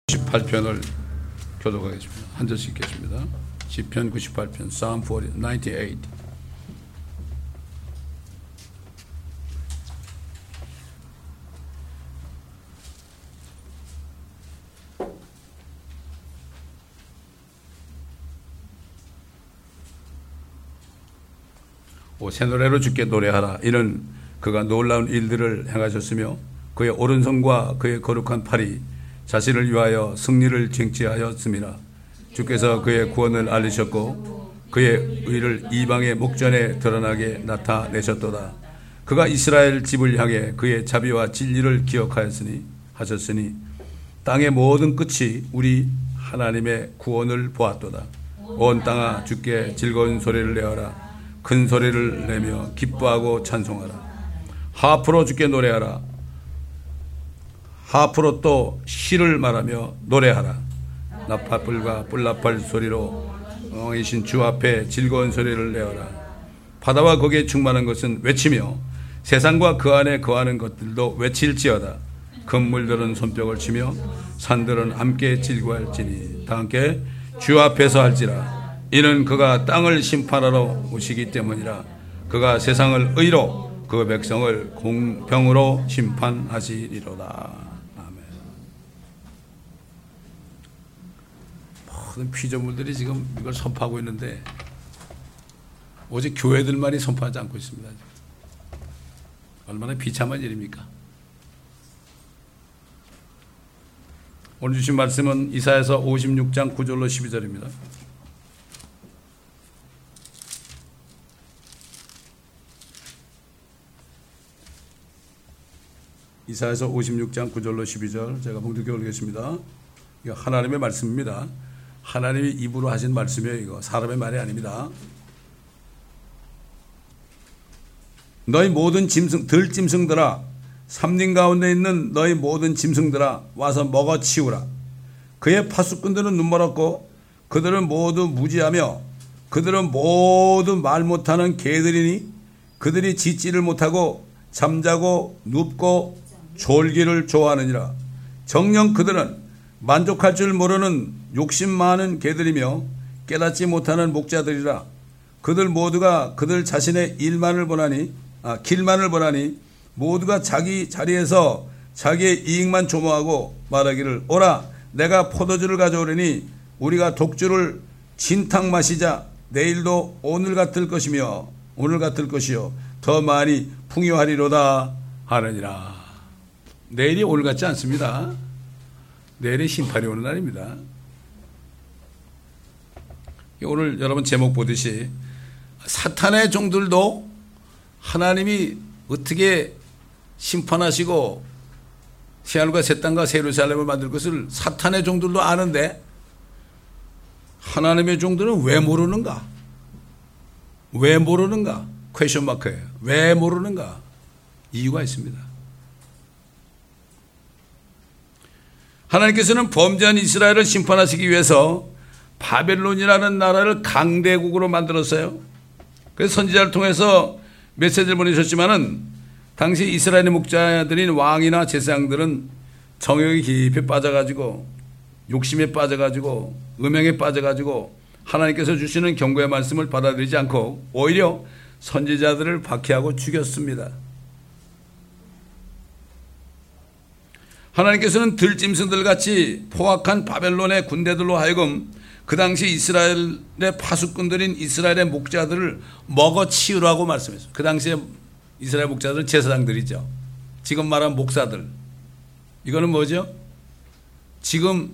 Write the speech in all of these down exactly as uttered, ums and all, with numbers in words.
구십팔 편을 교독하겠습니다. 한 절씩 읽겠습니다. 시편 구십팔 편, Psalm 구십팔. 오, 새 노래로 주께 노래하라. 이는 그가 놀라운 일들을 행하셨으며 그의 오른손과 그의 거룩한 팔이 자신을 위하여 승리를 쟁취하였습니다. 주께서 그의 구원을 알리셨고 그의 의를 이방의 목전에 드러나게 나타내셨도다. 그가 이스라엘 집을 향해 그의 자비와 진리를 기억하였으니 하셨으니 땅의 모든 끝이 우리 하나님의 구원을 보았도다. 온 땅아 주께 즐거운 소리를 내어라. 큰 소리를 내며 기뻐하고 찬송하라. 하프로 주께 노래하라. 하프로 또 시를 말하며 노래하라. 나팔불과 뿔나팔 소리로 왕이신 주 앞에 즐거운 소리를 내어라. 바다와 거기에 충만한 것은 외치며 세상과 그 안에 거하는 것들도 외칠지어다. 금물들은 손뼉을 치며 산들은 함께 즐거워할지니 다 함께 주 앞에서 할지라. 이는 그가 땅을 심판하러 오시기 때문이라. 그가 세상을 의로 그 백성을 공평으로 심판하시리로다. 모든 피조물들이 지금 이걸 선포하고 있는데 오직 교회들만이 선포하지 않고 있습니다. 얼마나 비참한 일입니까? 오늘 주신 말씀은 이사야서 오십육 장 구 절로 십이 절입니다. 이사야서 오십육 장 구 절로 십이 절 제가 봉독해 올리겠습니다. 이거 하나님의 말씀입니다. 하나님이 입으로 하신 말씀이에요. 이거 사람의 말이 아닙니다. 너희 모든 짐승, 들짐승들아, 삼림 가운데 있는 너희 모든 짐승들아, 와서 먹어 치우라. 그의 파수꾼들은 눈멀었고 그들은 모두 무지하며 그들은 모두 말 못하는 개들이니 그들이 짖지를 못하고 잠자고 눕고 졸기를 좋아하느니라. 정녕 그들은 만족할 줄 모르는 욕심 많은 개들이며 깨닫지 못하는 목자들이라. 그들 모두가 그들 자신의 일만을 보나니 아, 길만을 보나니 모두가 자기 자리에서 자기의 이익만 조모하고 말하기를 오라 내가 포도주를 가져오려니 우리가 독주를 진탕 마시자. 내일도 오늘 같을 것이며 오늘 같을 것이요 더 많이 풍요하리로다 하느니라. 내일이 오늘 같지 않습니다. 내일이 심판이 오는 날입니다. 오늘 여러분 제목 보듯이 사탄의 종들도 하나님이 어떻게 심판하시고 새하늘과 새 땅과 새 예루살렘을 만들 것을 사탄의 종들도 아는데 하나님의 종들은 왜 모르는가? 왜 모르는가? 퀘션 마크예요. 왜 모르는가? 이유가 있습니다. 하나님께서는 범죄한 이스라엘을 심판하시기 위해서 바벨론이라는 나라를 강대국으로 만들었어요. 그래서 선지자를 통해서 메시지를 보내셨지만은 당시 이스라엘의 목자들인 왕이나 제사장들은 정욕이 깊이 빠져가지고 욕심에 빠져가지고 음행에 빠져가지고 하나님께서 주시는 경고의 말씀을 받아들이지 않고 오히려 선지자들을 박해하고 죽였습니다. 하나님께서는 들짐승들 같이 포악한 바벨론의 군대들로 하여금 그 당시 이스라엘의 파수꾼들인 이스라엘의 목자들을 먹어치우라고 말씀했어요. 그 당시에 이스라엘 목자들은 제사장들이죠. 지금 말한 목사들. 이거는 뭐죠? 지금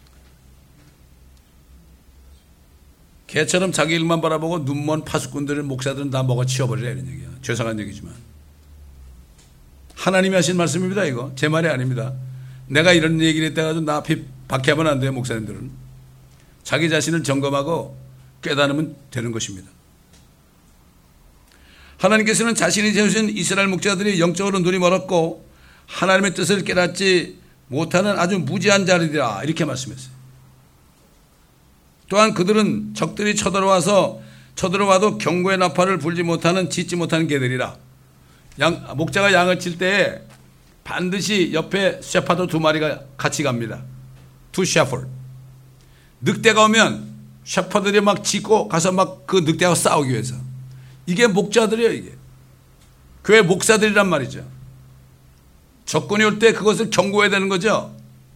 개처럼 자기 일만 바라보고 눈먼 파수꾼들을 목사들은 다 먹어치워버리라 이런 얘기야. 죄송한 얘기지만. 하나님이 하신 말씀입니다. 이거 제 말이 아닙니다. 내가 이런 얘기를 했다가도 나 앞에 박해하면 안 돼요. 목사님들은. 자기 자신을 점검하고 깨달으면 되는 것입니다. 하나님께서는 자신이 세우신 이스라엘 목자들이 영적으로 눈이 멀었고 하나님의 뜻을 깨닫지 못하는 아주 무지한 자들이라 이렇게 말씀했어요. 또한 그들은 적들이 쳐들어와서 쳐들어와도 경고의 나팔을 불지 못하는 짖지 못하는 개들이라. 양, 목자가 양을 칠 때 반드시 옆에 셰파드 두 마리가 같이 갑니다. to shepherd. 늑대가 오면 셰퍼들이 막 짖고 가서 막 그 늑대하고 싸우기 위해서. 이게 목자들이에요, 이게. 교회 목사들이란 말이죠. 적군이 올 때 그것을 경고해야 되는 거죠.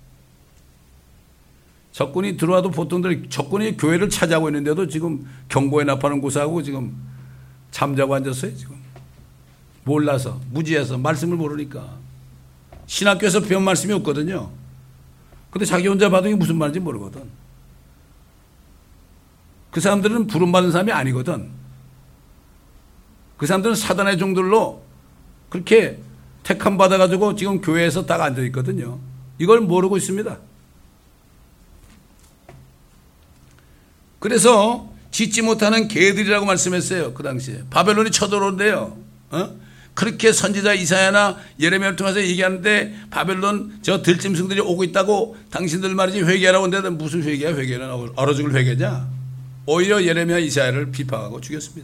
적군이 들어와도 보통들 적군이 교회를 차지하고 있는데도 지금 경고에 나파는 고사하고 지금 잠자고 앉았어요, 지금. 몰라서, 무지해서, 말씀을 모르니까. 신학교에서 배운 말씀이 없거든요. 근데 자기 혼자 봐도 이게 무슨 말인지 모르거든. 그 사람들은 부름받은 사람이 아니거든. 그 사람들은 사단의 종들로 그렇게 택함 받아가지고 지금 교회에서 딱 앉아있거든요. 이걸 모르고 있습니다. 그래서 짓지 못하는 개들이라고 말씀했어요. 그 당시에. 바벨론이 쳐들어온대요. 어? 그렇게 선지자 이사야나 예레미야를 통해서 얘기하는데 바벨론 저 들짐승들이 오고 있다고 당신들 말이지 회개하라고 하는데 무슨 회개야, 회개는 얼어 죽을 회개냐. 오히려 예레미야 이사야를 비판하고 죽였습니다.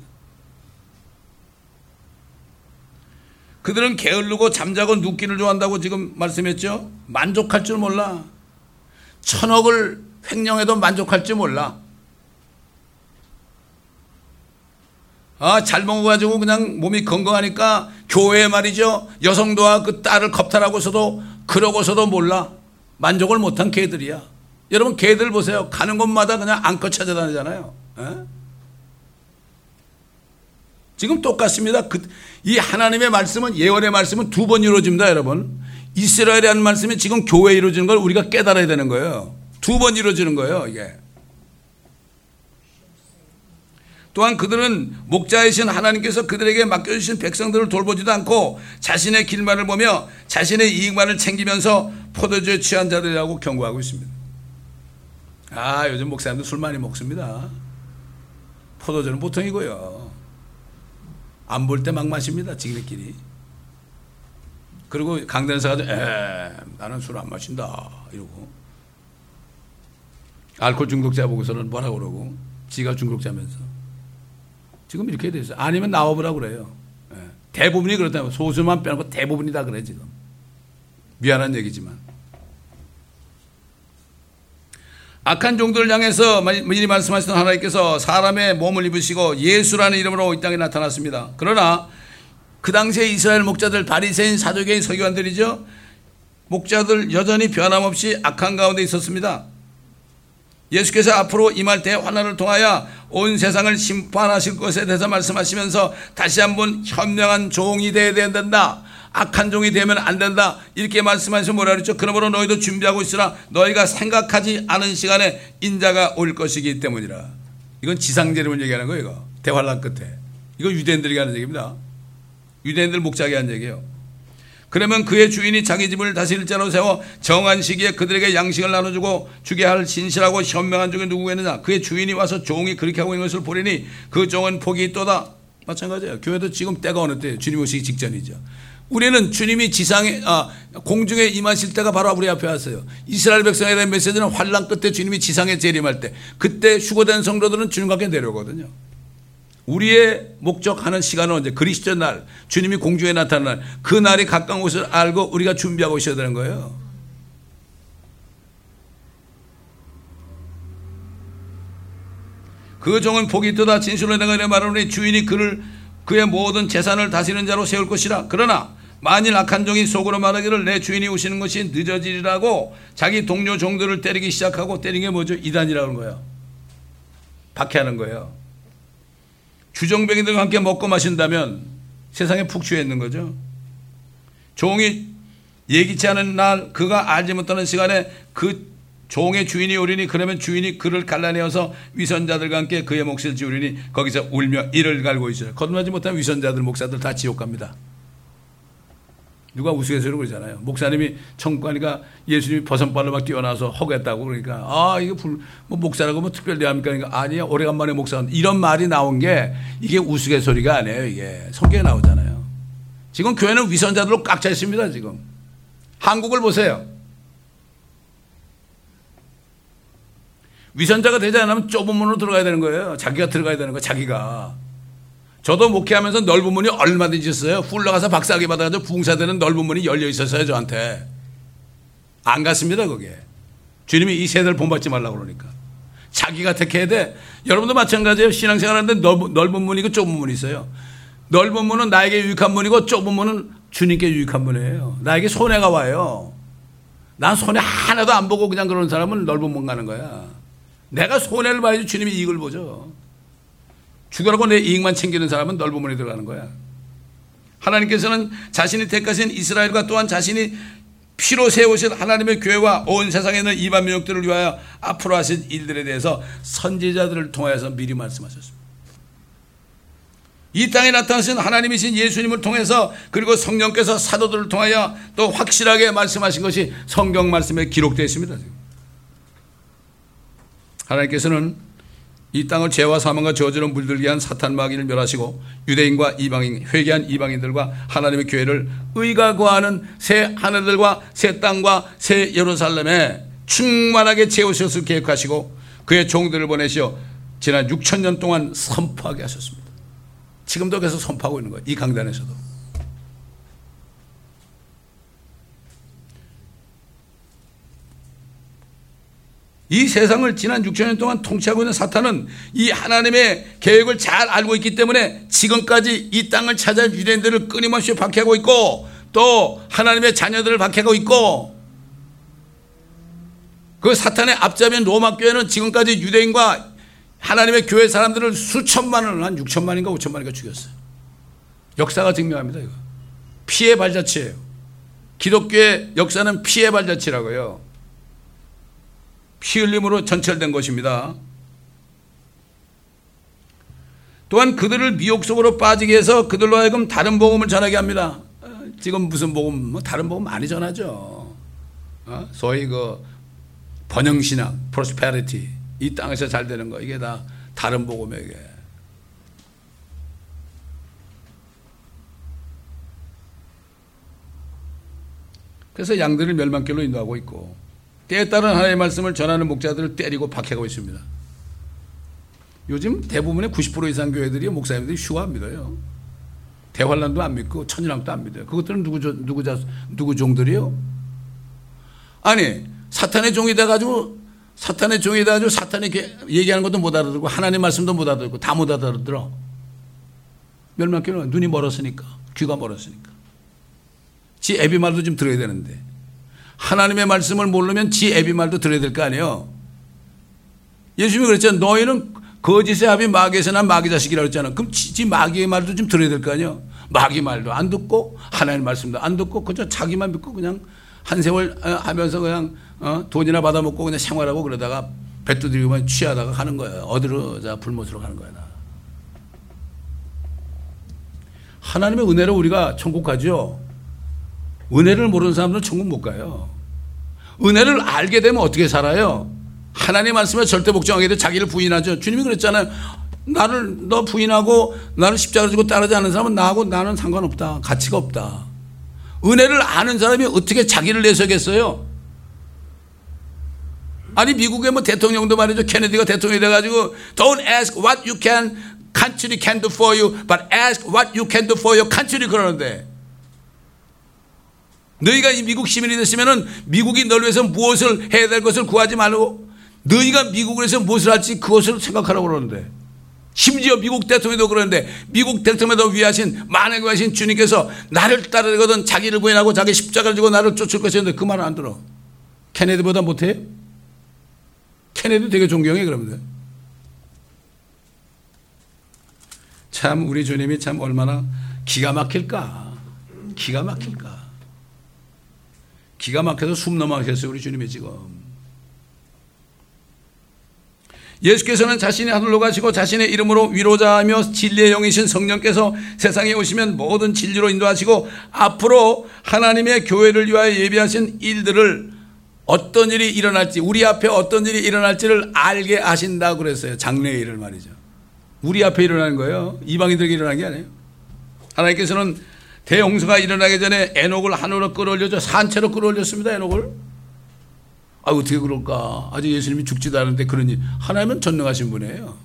그들은 게으르고 잠자고 눕기를 좋아한다고 지금 말씀했죠. 만족할 줄 몰라. 천억을 횡령해도 만족할 줄 몰라. 아, 잘 먹어가지고 그냥 몸이 건강하니까 교회에 말이죠. 여성도와 그 딸을 겁탈하고서도 그러고서도 몰라. 만족을 못한 개들이야. 여러분 개들 보세요. 가는 곳마다 그냥 안고 찾아다니잖아요. 에? 지금 똑같습니다. 그, 이 하나님의 말씀은, 예언의 말씀은 두 번 이루어집니다, 여러분. 이스라엘에 한 말씀이 지금 교회에 이루어지는 걸 우리가 깨달아야 되는 거예요. 두 번 이루어지는 거예요, 이게. 또한 그들은 목자이신 하나님께서 그들에게 맡겨주신 백성들을 돌보지도 않고 자신의 길만을 보며 자신의 이익만을 챙기면서 포도주에 취한 자들이라고 경고하고 있습니다. 아, 요즘 목사님들 술 많이 먹습니다. 포도주는 보통이고요. 안 볼 때 막 마십니다, 지네끼리. 그리고 강단에서 가서 에 나는 술 안 마신다 이러고. 알코올 중독자 보고서는 뭐라고 그러고 지가 중독자면서. 지금 이렇게 돼 있어요. 아니면 나와보라고 그래요. 예. 대부분이 그렇다면 소수만 빼놓고 대부분이 다 그래 지금. 미안한 얘기지만. 악한 종들을 향해서 미리 말씀하시던 하나님께서 사람의 몸을 입으시고 예수라는 이름으로 이 땅에 나타났습니다. 그러나 그 당시에 이스라엘 목자들, 바리새인, 사두개인, 서기관들이죠. 목자들 여전히 변함없이 악한 가운데 있었습니다. 예수께서 앞으로 임할 때 환난을 통하여 온 세상을 심판하실 것에 대해서 말씀하시면서 다시 한번 현명한 종이 되어야 된다. 악한 종이 되면 안 된다. 이렇게 말씀하셔서 뭐라 그랬죠? 그러므로 너희도 준비하고 있으라. 너희가 생각하지 않은 시간에 인자가 올 것이기 때문이라. 이건 지상재림을 얘기하는 거예요. 이거. 대환란 끝에. 이거 유대인들이 하는 얘기입니다. 유대인들 목자게 한 얘기예요. 그러면 그의 주인이 자기 집을 다스릴 자로 세워 정한 시기에 그들에게 양식을 나눠주고 주게 할 신실하고 현명한 종이 누구겠느냐. 그의 주인이 와서 종이 그렇게 하고 있는 것을 보리니 그 종은 복이 있도다. 마찬가지예요. 교회도 지금 때가 어느 때예요? 주님 오시기 직전이죠. 우리는 주님이 지상에 아, 공중에 임하실 때가 바로 우리 앞에 왔어요. 이스라엘 백성에 대한 메시지는 환난 끝에 주님이 지상에 재림할 때, 그때 휴거된 성도들은 주님과 함께 내려오거든요. 우리의 목적하는 시간은 언제? 그리스도 날, 주님이 공중에 나타나는 날, 그 날이 가까운 것을 알고 우리가 준비하고 있어야 되는 거예요. 그 종은 복이 있도다. 진실로 내가 이래 말하노니 주인이 그를 그의 모든 재산을 다스리는 자로 세울 것이라. 그러나 만일 악한 종이 속으로 말하기를 내 주인이 오시는 것이 늦어지리라고 자기 동료 종들을 때리기 시작하고, 때리는 게 뭐죠? 이단이라고 하는 거예요. 박해하는 거예요. 주정뱅이들과 함께 먹고 마신다면 세상에 푹 취해 있는 거죠. 종이 예기치 않은 날, 그가 알지 못하는 시간에 그 종의 주인이 오리니 그러면 주인이 그를 갈라내어서 위선자들과 함께 그의 몫을 지우리니 거기서 울며 이를 갈고 있어요. 거듭나지 못한 위선자들, 목사들 다 지옥 갑니다. 누가 우스갯소리로 그러잖아요. 목사님이 천국 가니까 예수님이 버선발로 막 뛰어나서 허겠다고 그러니까 아 이게 불, 뭐 목사라고 뭐 특별 대합니까? 그러니까 아니야 오래간만에 목사. 이런 말이 나온 게 이게 우스갯소리가 아니에요. 이게 성경에 나오잖아요. 지금 교회는 위선자들로 꽉 차 있습니다. 지금 한국을 보세요. 위선자가 되지 않으면 좁은 문으로 들어가야 되는 거예요. 자기가 들어가야 되는 거예요. 자기가. 저도 목회하면서 넓은 문이 얼마든지 있어요. 훌러가서 박사학위 받아가지고 부흥사되는 넓은 문이 열려 있었어요. 저한테. 안 갔습니다. 거기에. 주님이 이 세대를 본받지 말라고 그러니까. 자기가 택해야 돼. 여러분도 마찬가지예요. 신앙생활 하는데 넓은, 넓은 문이고 좁은 문이 있어요. 넓은 문은 나에게 유익한 문이고 좁은 문은 주님께 유익한 문이에요. 나에게 손해가 와요. 난 손해 하나도 안 보고 그냥 그러는 사람은 넓은 문 가는 거야. 내가 손해를 봐야지 주님이 이익을 보죠. 죽으라고 내 이익만 챙기는 사람은 넓은 문에 들어가는 거야. 하나님께서는 자신이 택하신 이스라엘과 또한 자신이 피로 세우신 하나님의 교회와 온 세상에 있는 이방 민족들을 위하여 앞으로 하신 일들에 대해서 선지자들을 통해서 미리 말씀하셨습니다. 이 땅에 나타나신 하나님이신 예수님을 통해서 그리고 성령께서 사도들을 통하여 또 확실하게 말씀하신 것이 성경 말씀에 기록되어 있습니다. 하나님께서는 이 땅을 죄와 사망과 저주로 물들게 한 사탄 마귀를 멸하시고 유대인과 이방인, 회개한 이방인들과 하나님의 교회를 의가 거하는 새 하늘들과 새 땅과 새 예루살렘에 충만하게 채우셨을 계획하시고 그의 종들을 보내시어 지난 육천 년 동안 선포하게 하셨습니다. 지금도 계속 선포하고 있는 거예요. 이 강단에서도. 이 세상을 지난 육천 년 동안 통치하고 있는 사탄은 이 하나님의 계획을 잘 알고 있기 때문에 지금까지 이 땅을 찾아 유대인들을 끊임없이 박해하고 있고 또 하나님의 자녀들을 박해하고 있고 그 사탄의 앞잡이인 로마 교회는 지금까지 유대인과 하나님의 교회 사람들을 수천만을 한 육천만인가 오천만인가 죽였어요. 역사가 증명합니다. 이거 피의 발자취예요. 기독교의 역사는 피의 발자취라고요. 피 흘림으로 전철된 것입니다. 또한 그들을 미혹 속으로 빠지게 해서 그들로 하여금 다른 복음을 전하게 합니다. 지금 무슨 복음? 뭐 다른 복음 많이 전하죠. 어? 소위 그 번영신학, 프로스페리티, 이 땅에서 잘 되는 거 이게 다 다른 복음이에요. 이게. 그래서 양들을 멸망길로 인도하고 있고 때에 따른 하나님의 말씀을 전하는 목자들을 때리고 박해하고 있습니다. 요즘 대부분의 구십 퍼센트 이상 교회들이 목사님들이 휴가 안 믿어요. 대환란도 안 믿고 천일왕도 안 믿어요. 그것들은 누구, 누구, 누구 종들이요? 아니 사탄의 종이 돼가지고 사탄의 종이 돼가지고 사탄이 얘기하는 것도 못 알아듣고 하나님의 말씀도 못 알아듣고 다 못 알아들어. 멸망길은 눈이 멀었으니까 귀가 멀었으니까 지 애비 말도 좀 들어야 되는데 하나님의 말씀을 모르면 지 애비 말도 들어야 될 거 아니에요. 예수님이 그랬잖아요. 너희는 거짓의 합이 마귀에서 난 마귀 자식이라고 그랬잖아. 그럼 지, 지 마귀의 말도 좀 들어야 될 거 아니에요. 마귀 말도 안 듣고 하나님의 말씀도 안 듣고 그저 자기만 믿고 그냥 한 세월 하면서 그냥 어, 돈이나 받아먹고 그냥 생활하고 그러다가 배 두드리고만 취하다가 가는 거예요. 어디로 자 불못으로 가는 거야. 나. 하나님의 은혜로 우리가 천국 가죠. 은혜를 모르는 사람들은 천국 못 가요. 은혜를 알게 되면 어떻게 살아요? 하나님 말씀에 절대 복종하게 돼 자기를 부인하죠. 주님이 그랬잖아요. 나를 너 부인하고 나를 십자가를 지고 따르지 않는 사람은 나하고 나는 상관없다. 가치가 없다. 은혜를 아는 사람이 어떻게 자기를 내세우겠어요? 아니 미국의 뭐 대통령도 말이죠. 케네디가 대통령이 돼가지고 Don't ask what you can country can do for you, but ask what you can do for your country 그러는데 너희가 이 미국 시민이 됐으면은 미국이 널 위해서 무엇을 해야 될 것을 구하지 말고 너희가 미국을 위해서 무엇을 할지 그것을 생각하라고 그러는데 심지어 미국 대통령도 그러는데 미국 대통령도 위하신 만왕의 위하신 주님께서 나를 따르거든 자기를 부인하고 자기 십자가를 지고 나를 쫓을 것이었는데 그 말을 안 들어. 케네디보다 못해? 케네디 되게 존경해 그러면 참 우리 주님이 참 얼마나 기가 막힐까 기가 막힐까 기가 막혀서 숨 넘어가셨어요. 우리 주님이 지금. 예수께서는 자신이 하늘로 가시고 자신의 이름으로 위로자하며 진리의 영이신 성령께서 세상에 오시면 모든 진리로 인도하시고 앞으로 하나님의 교회를 위하여 예비하신 일들을 어떤 일이 일어날지 우리 앞에 어떤 일이 일어날지를 알게 하신다고 그랬어요. 장래의 일을 말이죠. 우리 앞에 일어나는 거예요. 이방인들에게 일어나는 게 아니에요. 하나님께서는 대홍수가 일어나기 전에 에녹을 하늘로 끌어올려줘 산채로 끌어올렸습니다. 에녹을. 아 어떻게 그럴까? 아직 예수님이 죽지도 않은데 그러니 하나님은 전능하신 분이에요.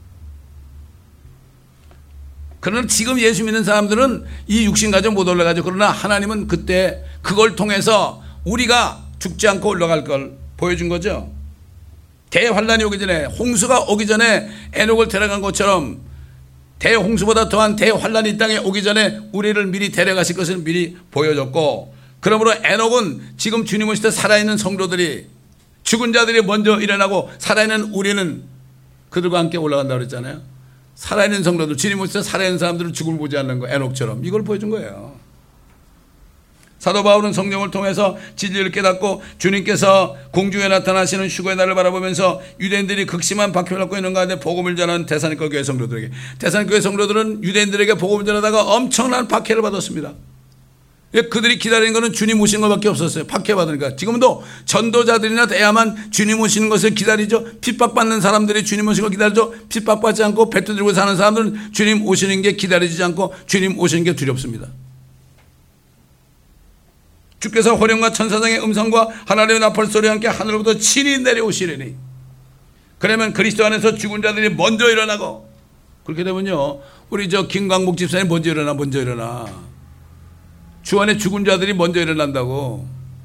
그러나 지금 예수 믿는 사람들은 이 육신 가지고 못 올라가죠. 그러나 하나님은 그때 그걸 통해서 우리가 죽지 않고 올라갈 걸 보여준 거죠. 대환란이 오기 전에, 홍수가 오기 전에 에녹을 데려간 것처럼 대홍수보다 더한 대환란이 이 땅에 오기 전에 우리를 미리 데려가실 것을 미리 보여줬고, 그러므로 에녹은 지금 주님 오실 때 살아있는 성도들이, 죽은 자들이 먼저 일어나고 살아있는 우리는 그들과 함께 올라간다고 그랬잖아요. 살아있는 성도들, 주님 오실 때 살아있는 사람들은 죽음을 보지 않는 거, 에녹처럼 이걸 보여준 거예요. 사도 바울은 성령을 통해서 진리를 깨닫고 주님께서 공중에 나타나시는 휴거의 날을 바라보면서 유대인들이 극심한 박해를 받고 있는 가운데 복음을 전하는 데살로니가 교회 성도들에게, 데살로니가 교회 성도들은 유대인들에게 복음을 전하다가 엄청난 박해를 받았습니다. 그들이 기다리는 것은 주님 오시는 것밖에 없었어요. 박해받으니까. 지금도 전도자들이나 돼야만 주님 오시는 것을 기다리죠. 핍박받는 사람들이 주님 오시는 걸 기다리죠. 핍박받지 않고 배트 들고 사는 사람들은 주님 오시는 게 기다리지 않고 주님 오시는 게 두렵습니다. 주께서 호령과 천사장의 음성과 하나님의 나팔 소리와 함께 하늘로부터 친히 내려오시리니, 그러면 그리스도 안에서 죽은 자들이 먼저 일어나고, 그렇게 되면요, 우리 저 김광복 집사님 먼저 일어나, 먼저 일어나. 주 안에 죽은 자들이 먼저 일어난다고.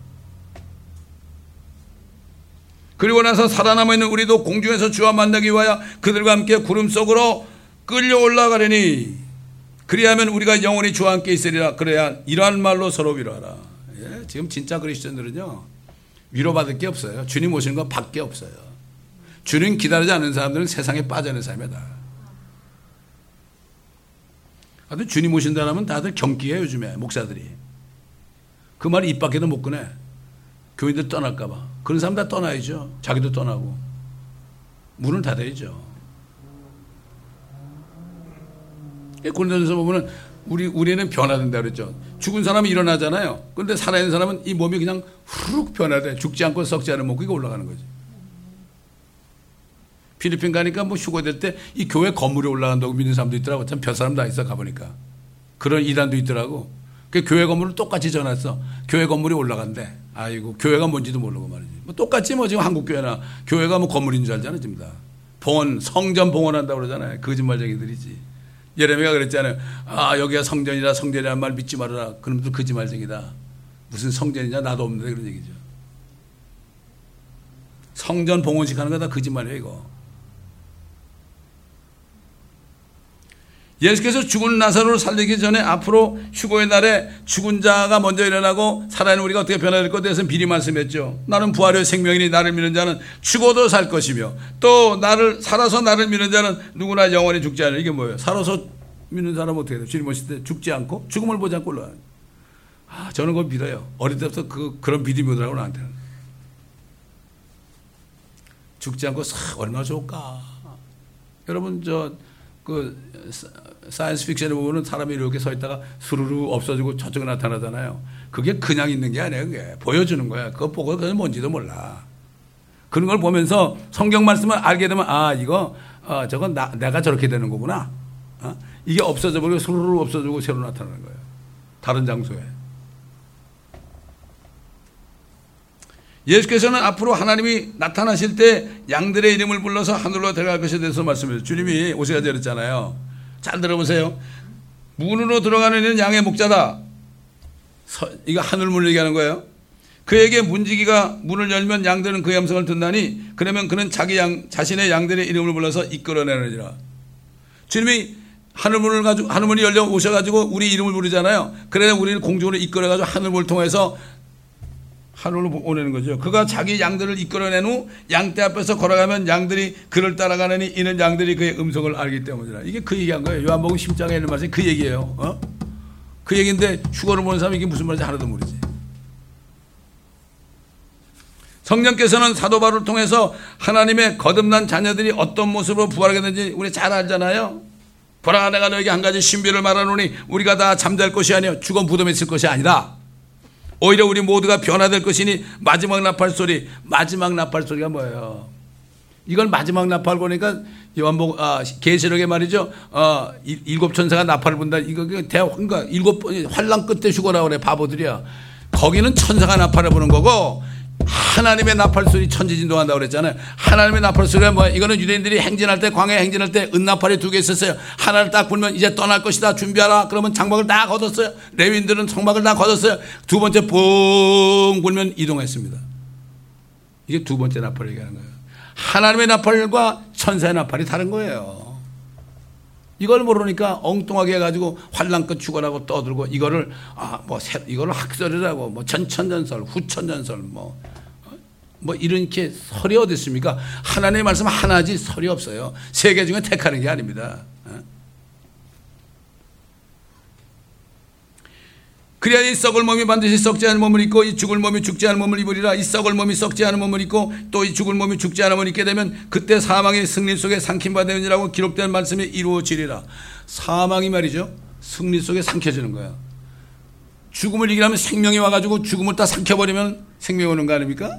그리고 나서 살아남아 있는 우리도 공중에서 주와 만나기 위하여 그들과 함께 구름 속으로 끌려 올라가려니, 그리하면 우리가 영원히 주와 함께 있으리라. 그래야 이러한 말로 서로 위로하라. 예, 지금 진짜 그리스도인들은요, 위로받을 게 없어요. 주님 오시는 것 밖에 없어요. 주님 기다리지 않는 사람들은 세상에 빠져있는 삶이다. 다들 주님 오신다면 다들 경기해요. 요즘에 목사들이 그 말이 입 밖에도 못 꺼내. 교인들 떠날까 봐. 그런 사람 다 떠나야죠. 자기도 떠나고 문을 닫아야죠. 고린도전서 보면은 우리 우리는 변화된다 그랬죠. 죽은 사람이 일어나잖아요. 그런데 살아있는 사람은 이 몸이 그냥 후룩 변화돼. 죽지 않고 썩지 않은 몸이 올라가는 거지. 필리핀 가니까 뭐 휴거될 때 이 교회 건물에 올라간다고 믿는 사람도 있더라고. 참 별 사람 다 있어 가보니까. 그런 이단도 있더라고. 그 교회 건물을 똑같이 전했어. 교회 건물이 올라간대. 아이고, 교회가 뭔지도 모르고 말이지. 뭐 똑같지 뭐. 지금 한국 교회나 교회가 뭐 건물인 줄 알잖아 지금 다. 봉헌, 성전 봉헌한다고 그러잖아요. 거짓말쟁이들이지. 예레미야가 그랬잖아요. 아, 여기가 성전이라, 성전이라는 말 믿지 말아라. 그놈들 거짓말쟁이다. 무슨 성전이냐, 나도 없는데 그런 얘기죠. 성전 봉헌식 하는 거 다 거짓말이에요 이거. 예수께서 죽은 나사로를 살리기 전에 앞으로 휴거의 날에 죽은 자가 먼저 일어나고 살아있는 우리가 어떻게 변화될 것에 대해서 미리 말씀했죠. 나는 부활의 생명이니 나를 믿는 자는 죽어도 살 것이며, 또 나를 살아서 나를 믿는 자는 누구나 영원히 죽지 않으리. 이게 뭐예요? 살아서 믿는 사람은 어떻게 돼요? 주님 오실 때 죽지 않고 죽음을 보지 않고 올라가요. 아, 저는 그걸 믿어요. 어릴 때부터 그, 그런 믿음이 오더라고요 나한테는. 죽지 않고 싹 얼마나 좋을까. 여러분 저 그 사이언스 픽션에 보면은 사람이 이렇게 서 있다가 수루루 없어지고 저쪽에 나타나잖아요. 그게 그냥 있는 게 아니에요. 그게 보여주는 거야. 그거 보고 그게 뭔지도 몰라. 그런 걸 보면서 성경 말씀을 알게 되면, 아, 이거 어, 저건 나, 내가 저렇게 되는 거구나. 어? 이게 없어져 버리고 수루루 없어지고 새로 나타나는 거예요. 다른 장소에. 예수께서는 앞으로 하나님이 나타나실 때 양들의 이름을 불러서 하늘로 데려갈 것에 대해서 말씀해요. 주님이 오셔야 되었잖아요. 잘 들어보세요. 문으로 들어가는 이는 양의 목자다. 서, 이거 하늘문을 얘기하는 거예요. 그에게 문지기가 문을 열면 양들은 그의 음성을 듣나니, 그러면 그는 자기 양, 자신의 양들의 이름을 불러서 이끌어내느니라. 주님이 하늘문을 가지고, 하늘문이 열려 오셔가지고 우리 이름을 부르잖아요. 그래야 우리를 공중으로 이끌어가지고 하늘문을 통해서 하늘로 보내는 거죠. 그가 자기 양들을 이끌어낸 후 양떼 앞에서 걸어가면 양들이 그를 따라가느니 이는 양들이 그의 음성을 알기 때문이라. 이게 그 얘기한 거예요. 요한복음 십 장에 있는 말씀이 그 얘기예요. 어? 그 얘기인데 휴거를 보는 사람이 이게 무슨 말인지 하나도 모르지. 성령께서는 사도 바울을 통해서 하나님의 거듭난 자녀들이 어떤 모습으로 부활하게 되는지 우리 잘 알잖아요. 보라, 내가 너에게 한 가지 신비를 말하노니 우리가 다 잠잘 것이 아니요 죽어 무덤에 있을 것이 아니라 오히려 우리 모두가 변화될 것이니 마지막 나팔 소리. 마지막 나팔 소리가 뭐예요? 이걸 마지막 나팔 보니까 요한복 아, 계시록에 말이죠. 어, 일곱 천사가 나팔을 분다. 이거 대화인가 일곱 환란 끝에 죽어라 그래. 바보들이야. 거기는 천사가 나팔을 부는 거고, 하나님의 나팔 소리 천지진동한다고 그랬잖아요. 하나님의 나팔 소리가 뭐야? 이거는 유대인들이 행진할 때, 광야에 행진할 때 은나팔이 두 개 있었어요. 하나를 딱 불면 이제 떠날 것이다, 준비하라. 그러면 장막을 다 걷었어요. 레위인들은 장막을 다 걷었어요. 두 번째 뿡 불면 이동했습니다. 이게 두 번째 나팔을 얘기하는 거예요. 하나님의 나팔과 천사의 나팔이 다른 거예요. 이걸 모르니까 엉뚱하게 해가지고 환란끝 죽어라고 떠들고 이거를 아뭐 이거를 학설이라고 뭐 전천전설 후천전설 뭐 뭐 이렇게 설이 어디 있습니까? 하나님의 말씀 하나지 설이 없어요. 세 개 중에 택하는 게 아닙니다. 그래야 이 썩을 몸이 반드시 썩지 않은 몸을 입고 이 죽을 몸이 죽지 않은 몸을 입으리라. 이 썩을 몸이 썩지 않은 몸을 입고 또 이 죽을 몸이 죽지 않은 몸을 입게 되면 그때 사망의 승리 속에 삼킴바 되느니라고 기록된 말씀이 이루어지리라. 사망이 말이죠, 승리 속에 삼켜지는 거예요. 죽음을 이기려면 생명이 와가지고 죽음을 다 삼켜버리면 생명이 오는 거 아닙니까?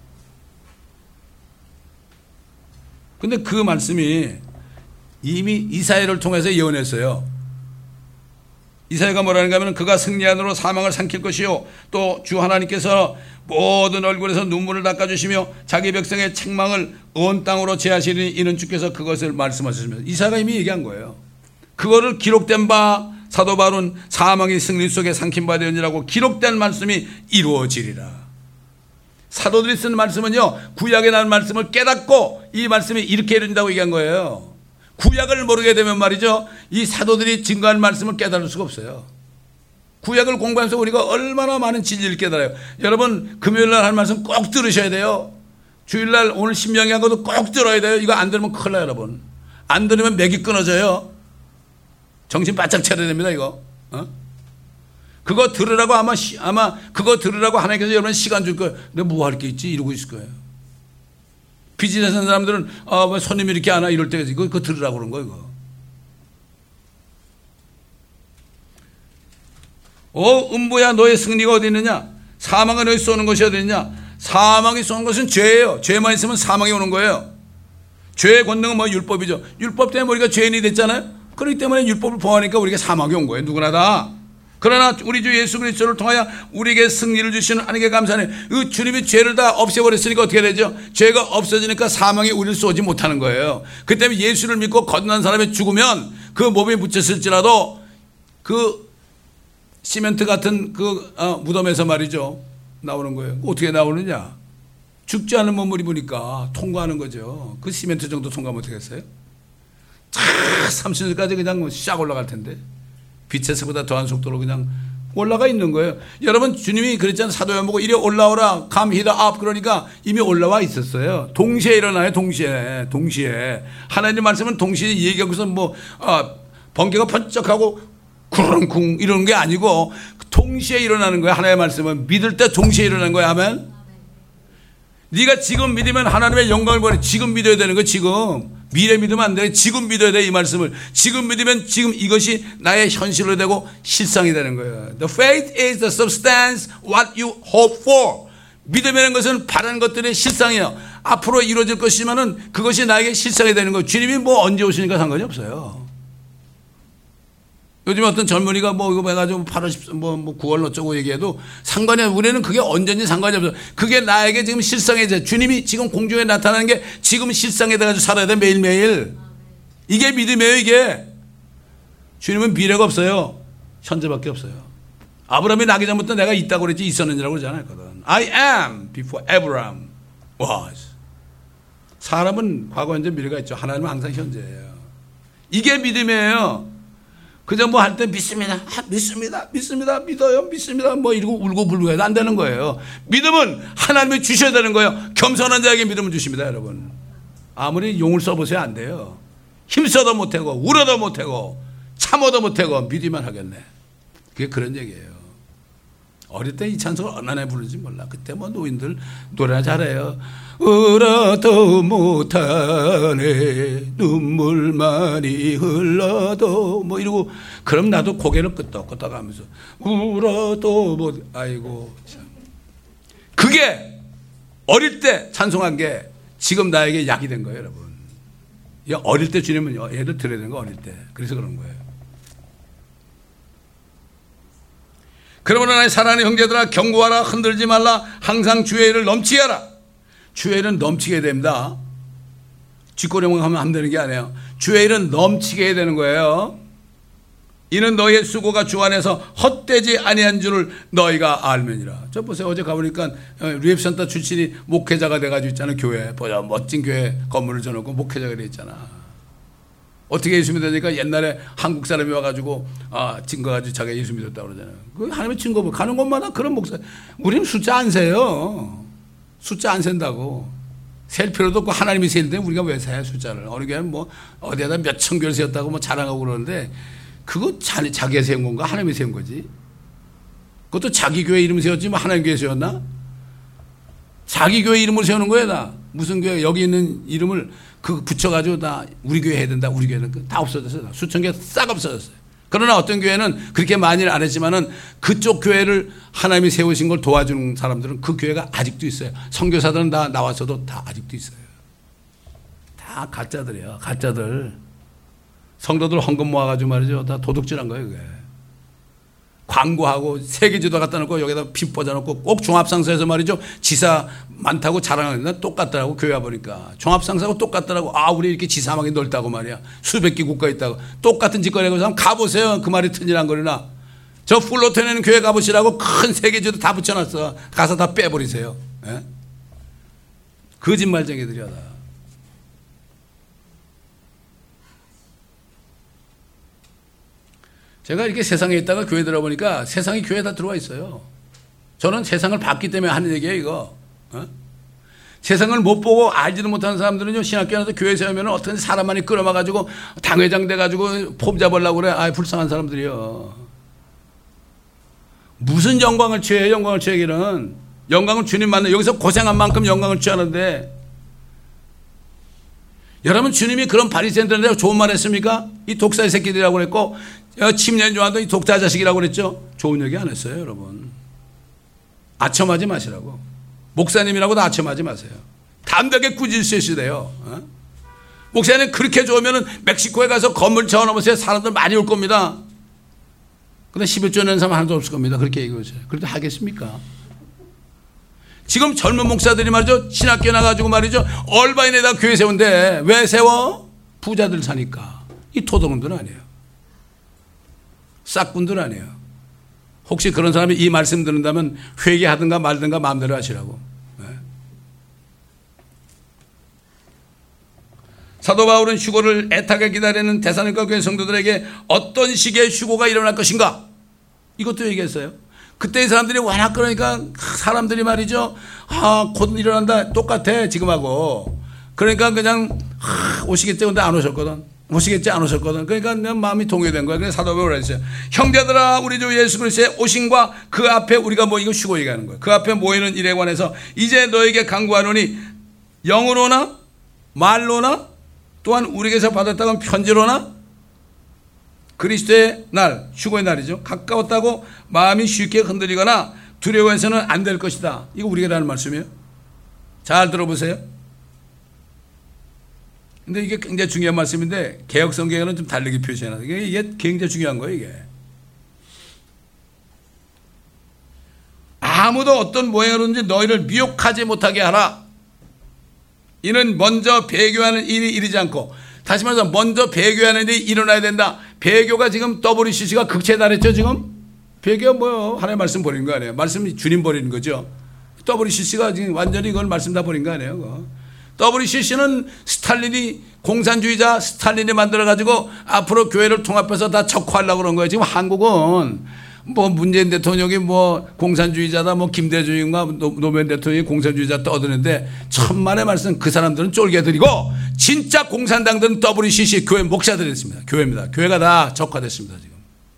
근데 그 말씀이 이미 이사야를 통해서 예언했어요. 이사야가 뭐라는가 하면 그가 승리한으로 사망을 삼킬 것이요 또 주 하나님께서 모든 얼굴에서 눈물을 닦아주시며 자기 백성의 책망을 온 땅으로 제하시리니 이는 주께서 그것을 말씀하셨습니다. 이사야가 이미 얘기한 거예요. 그거를 기록된 바 사도 바울은 사망의 승리 속에 삼킨 바 되느니라고 기록된 말씀이 이루어지리라. 사도들이 쓴 말씀은요, 구약에 나온 말씀을 깨닫고 이 말씀이 이렇게 이룬다고 얘기한 거예요. 구약을 모르게 되면 말이죠, 이 사도들이 증거한 말씀을 깨달을 수가 없어요. 구약을 공부하면서 우리가 얼마나 많은 진리를 깨달아요. 여러분 금요일날 한 말씀 꼭 들으셔야 돼요. 주일날 오늘 신명기 한 것도 꼭 들어야 돼요. 이거 안 들으면 큰일 나요. 여러분 안 들으면 맥이 끊어져요. 정신 바짝 차려야 됩니다. 이거 어? 그거 들으라고 아마 시, 아마 그거 들으라고 하나님께서 여러분 시간 줄 거예요. 내가 뭐 할 게 있지 이러고 있을 거예요. 비즈니스 하는 사람들은 아, 뭐 손님이 이렇게 안 와 이럴 때가 이거 그거 들으라고 그런 거예요. 이거. 어 음부야 너의 승리가 어디 있느냐? 사망이 너희 쏘는 것이 어디 있느냐? 사망이 쏘는 것은 죄예요. 죄만 있으면 사망이 오는 거예요. 죄의 권능은 뭐 율법이죠. 율법 때문에 우리가 죄인이 됐잖아요. 그렇기 때문에 율법을 범하니까 우리가 사망이 온 거예요. 누구나 다. 그러나 우리 주 예수 그리스도를 통하여 우리에게 승리를 주시는 하나님께 감사하네. 그 주님이 죄를 다 없애버렸으니까 어떻게 되죠? 죄가 없어지니까 사망이 우리를 쏘지 못하는 거예요. 그 때문에 예수를 믿고 거듭난 사람이 죽으면 그 몸에 묻혔을지라도 그 시멘트 같은 그 어, 무덤에서 말이죠 나오는 거예요. 어떻게 나오느냐? 죽지 않은 몸을 입으니까 통과하는 거죠. 그 시멘트 정도 통과하면 어떻게 했어요? 차 삼십 년까지 그냥 싹 올라갈 텐데 빛에서보다 더한 속도로 그냥 올라가 있는 거예요. 여러분 주님이 그랬잖아요. 사도행 보고 이리 올라오라 come hither up 그러니까 이미 올라와 있었어요. 동시에 일어나요. 동시에 동시에 하나님 말씀은 동시에 얘기하고서 뭐 어, 번개가 번쩍하고 구렁쿵 이러는 게 아니고 동시에 일어나는 거예요. 하나님의 말씀은 믿을 때 동시에 일어나는 거예요. 아멘. 네가 지금 믿으면 하나님의 영광을 보내. 지금 믿어야 되는 거예요. 지금 미래 믿으면 안 돼. 지금 믿어야 돼. 이 말씀을 지금 믿으면 지금 이것이 나의 현실로 되고 실상이 되는 거예요. The faith is the substance what you hope for. 믿음이라는 것은 바라는 것들의 실상이에요. 앞으로 이루어질 것이면은 그것이 나에게 실상이 되는 거예요. 주님이 뭐 언제 오시니까 상관이 없어요. 요즘 어떤 젊은이가 뭐 이거 해가지고 팔월 십, 뭐, 뭐 구월 어쩌고 얘기해도 상관이 없어요. 우리는 그게 언제든지 상관이 없어요. 그게 나에게 지금 실상이 돼. 주님이 지금 공중에 나타나는 게 지금 실상이 돼가지고 살아야 돼. 매일매일. 이게 믿음이에요. 이게. 주님은 미래가 없어요. 현재밖에 없어요. 아브라함이 나기 전부터 내가 있다고 그랬지 있었느냐고 그러지 않았거든. I am before Abraham was. 사람은 과거, 현재, 미래가 있죠. 하나님은 항상 현재예요. 이게 믿음이에요. 그저 뭐 할 때 믿습니다. 아, 믿습니다. 믿습니다. 믿어요. 믿습니다. 뭐 이러고 울고 불고 해도 안 되는 거예요. 믿음은 하나님이 주셔야 되는 거예요. 겸손한 자에게 믿음을 주십니다. 여러분. 아무리 용을 써보세요. 안 돼요. 힘써도 못하고 울어도 못하고 참어도 못하고 믿기만 하겠네. 그게 그런 얘기예요. 어릴 때 이 찬송을 얼마나 부르는지 몰라. 그때 뭐 노인들 노래나 잘해요. 울어도 못하네 눈물만이 흘러도 뭐 이러고 그럼 나도 고개를 끄덕끄덕 하면서 울어도 못 아이고 참. 그게 어릴 때 찬송한 게 지금 나에게 약이 된 거예요. 여러분. 어릴 때 주님은 얘를 들어야 되는 거 어릴 때. 그래서 그런 거예요. 그러므로 나의 사랑하는 형제들아 경고하라. 흔들지 말라. 항상 주의 일을 넘치게 하라. 주의 일은 넘치게 됩니다. 쥐꼬리만 하면 안 되는 게 아니에요. 주의 일은 넘치게 해야 되는 거예요. 이는 너희의 수고가 주 안에서 헛되지 아니한 줄을 너희가 알면이라. 저 보세요. 어제 가보니까 리앱센터 출신이 목회자가 돼가지고 있잖아. 교회 보자 멋진 교회 건물을 줘놓고 목회자가 돼 있잖아. 어떻게 예수 믿으니까 옛날에 한국 사람이 와가지고 아 증거가지고 자기가 예수 믿었다고 그러잖아요. 그 하나님의 증거 가는 곳마다 그런 목사. 우리는 숫자 안 세요. 숫자 안 센다고. 셀 필요도 없고 하나님이 세는데 우리가 왜 세요 숫자를. 어느 교회는 뭐 어디에다 몇천 교를 세웠다고 뭐 자랑하고 그러는데 그거 자, 자기가 세운 건가 하나님이 세운 거지. 그것도 자기 교회 이름 세웠지 뭐 하나님 교회 세웠나? 자기 교회 이름을 세우는 거야 다. 무슨 교회 여기 있는 이름을 그 붙여가지고 다 우리 교회 해야 된다. 우리 교회는 다 없어졌어요. 수천 개 싹 없어졌어요. 그러나 어떤 교회는 그렇게 많이는 안 했지만은 그쪽 교회를 하나님이 세우신 걸 도와주는 사람들은 그 교회가 아직도 있어요. 선교사들은 다 나와서도 다 아직도 있어요. 다 가짜들이에요. 가짜들. 성도들 헌금 모아가지고 말이죠. 다 도둑질한 거예요. 그게. 광고하고 세계지도 갖다 놓고 여기다 핀 꽂아놓고 꼭 종합상사에서 말이죠. 지사 많다고 자랑하는데 똑같더라고. 교회 와보니까. 종합상사하고 똑같더라고. 아 우리 이렇게 지사망이 넓다고 말이야. 수백 개 국가 있다고. 똑같은 짓거리하고 한번 가보세요. 그 말이 틀리란 거리나. 저 플로테는 교회 가보시라고 큰 세계지도 다 붙여놨어. 가서 다 빼버리세요. 예? 거짓말쟁이들이야 다. 제가 이렇게 세상에 있다가 교회 들어보니까 세상이 교회에 다 들어와 있어요. 저는 세상을 봤기 때문에 하는 얘기예요, 이거. 어? 세상을 못 보고 알지도 못하는 사람들은요, 신학교 안에서 교회 세우면 어떤 사람만이 끌어마가지고 당회장 돼가지고 폼 잡으려고 그래. 아, 불쌍한 사람들이요. 무슨 영광을 취해, 영광을 취하기는. 영광을 주님 만나, 여기서 고생한 만큼 영광을 취하는데. 여러분, 주님이 그런 바리새인들한테 좋은 말 했습니까? 이 독사의 새끼들이라고 그랬고, 침례인 요한도 이 독자 자식이라고 그랬죠? 좋은 얘기 안 했어요, 여러분. 아첨하지 마시라고. 목사님이라고도 아첨하지 마세요. 담대하게 꾸짖으시래요. 어? 목사님 그렇게 좋으면 멕시코에 가서 건물 저어놓으세요. 사람들 많이 올 겁니다. 근데 십일 조 내는 사람 하나도 없을 겁니다. 그렇게 얘기하세요. 그래도 하겠습니까? 지금 젊은 목사들이 말이죠. 신학교 나가지고 말이죠. 얼바인에다 교회 세운데 왜 세워? 부자들 사니까. 이 토동들 아니에요. 싹군들 아니에요. 혹시 그런 사람이 이 말씀 듣는다면 회개하든가 말든가 마음대로 하시라고. 네. 사도 바울은 휴고를 애타게 기다리는 데살로니가 교회 성도들에게 어떤 식의 휴고가 일어날 것인가? 이것도 얘기했어요. 그때 이 사람들이 워낙 그러니까 사람들이 말이죠. 아, 곧 일어난다. 똑같아 지금하고. 그러니까 그냥 아, 오시겠지 근데 안 오셨거든. 오시겠지 안 오셨거든. 그러니까 내 마음이 동요된 거야. 그래서 사도 바울이 그랬어요. 형제들아 우리 주 예수 그리스도의 오심과 그 앞에 우리가 뭐 이거 쉬고 얘기하는 거예요. 그 앞에 모이는 일에 관해서 이제 너에게 간구하노니 영으로나 말로나 또한 우리에게서 받았다는 편지로나 그리스도의 날 휴고의 날이죠. 가까웠다고 마음이 쉽게 흔들리거나 두려워해서는 안 될 것이다. 이거 우리에게 하는 말씀이에요. 잘 들어보세요. 근데 이게 굉장히 중요한 말씀인데 개혁 성경에는 좀 다르게 표시해놨어요. 이게 굉장히 중요한 거예요. 이게 아무도 어떤 모양으로든지 너희를 미혹하지 못하게 하라. 이는 먼저 배교하는 일이 이르지 않고, 다시 말해서 먼저 배교하는 일이 일어나야 된다. 배교가 지금 더블유씨씨가 극치에 달했죠. 지금 배교가 뭐요? 하나의 말씀 버리는 거 아니에요. 말씀이 주님 버리는 거죠. 더블유씨씨가 지금 완전히 이건 말씀 다 버린 거 아니에요. 그거. 더블유씨씨는 스탈린이 공산주의자 스탈린이 만들어가지고 앞으로 교회를 통합해서 다 적화하려고 그런 거예요. 지금 한국은 뭐 문재인 대통령이 뭐 공산주의자다, 뭐 김대중인가 노무현 대통령이 공산주의자 떠드는데 천만의 말씀. 그 사람들은 쫄개들이고 진짜 공산당들은 더블유씨씨 교회 목사들이 됐습니다. 교회입니다. 교회가 다 적화됐습니다 지금.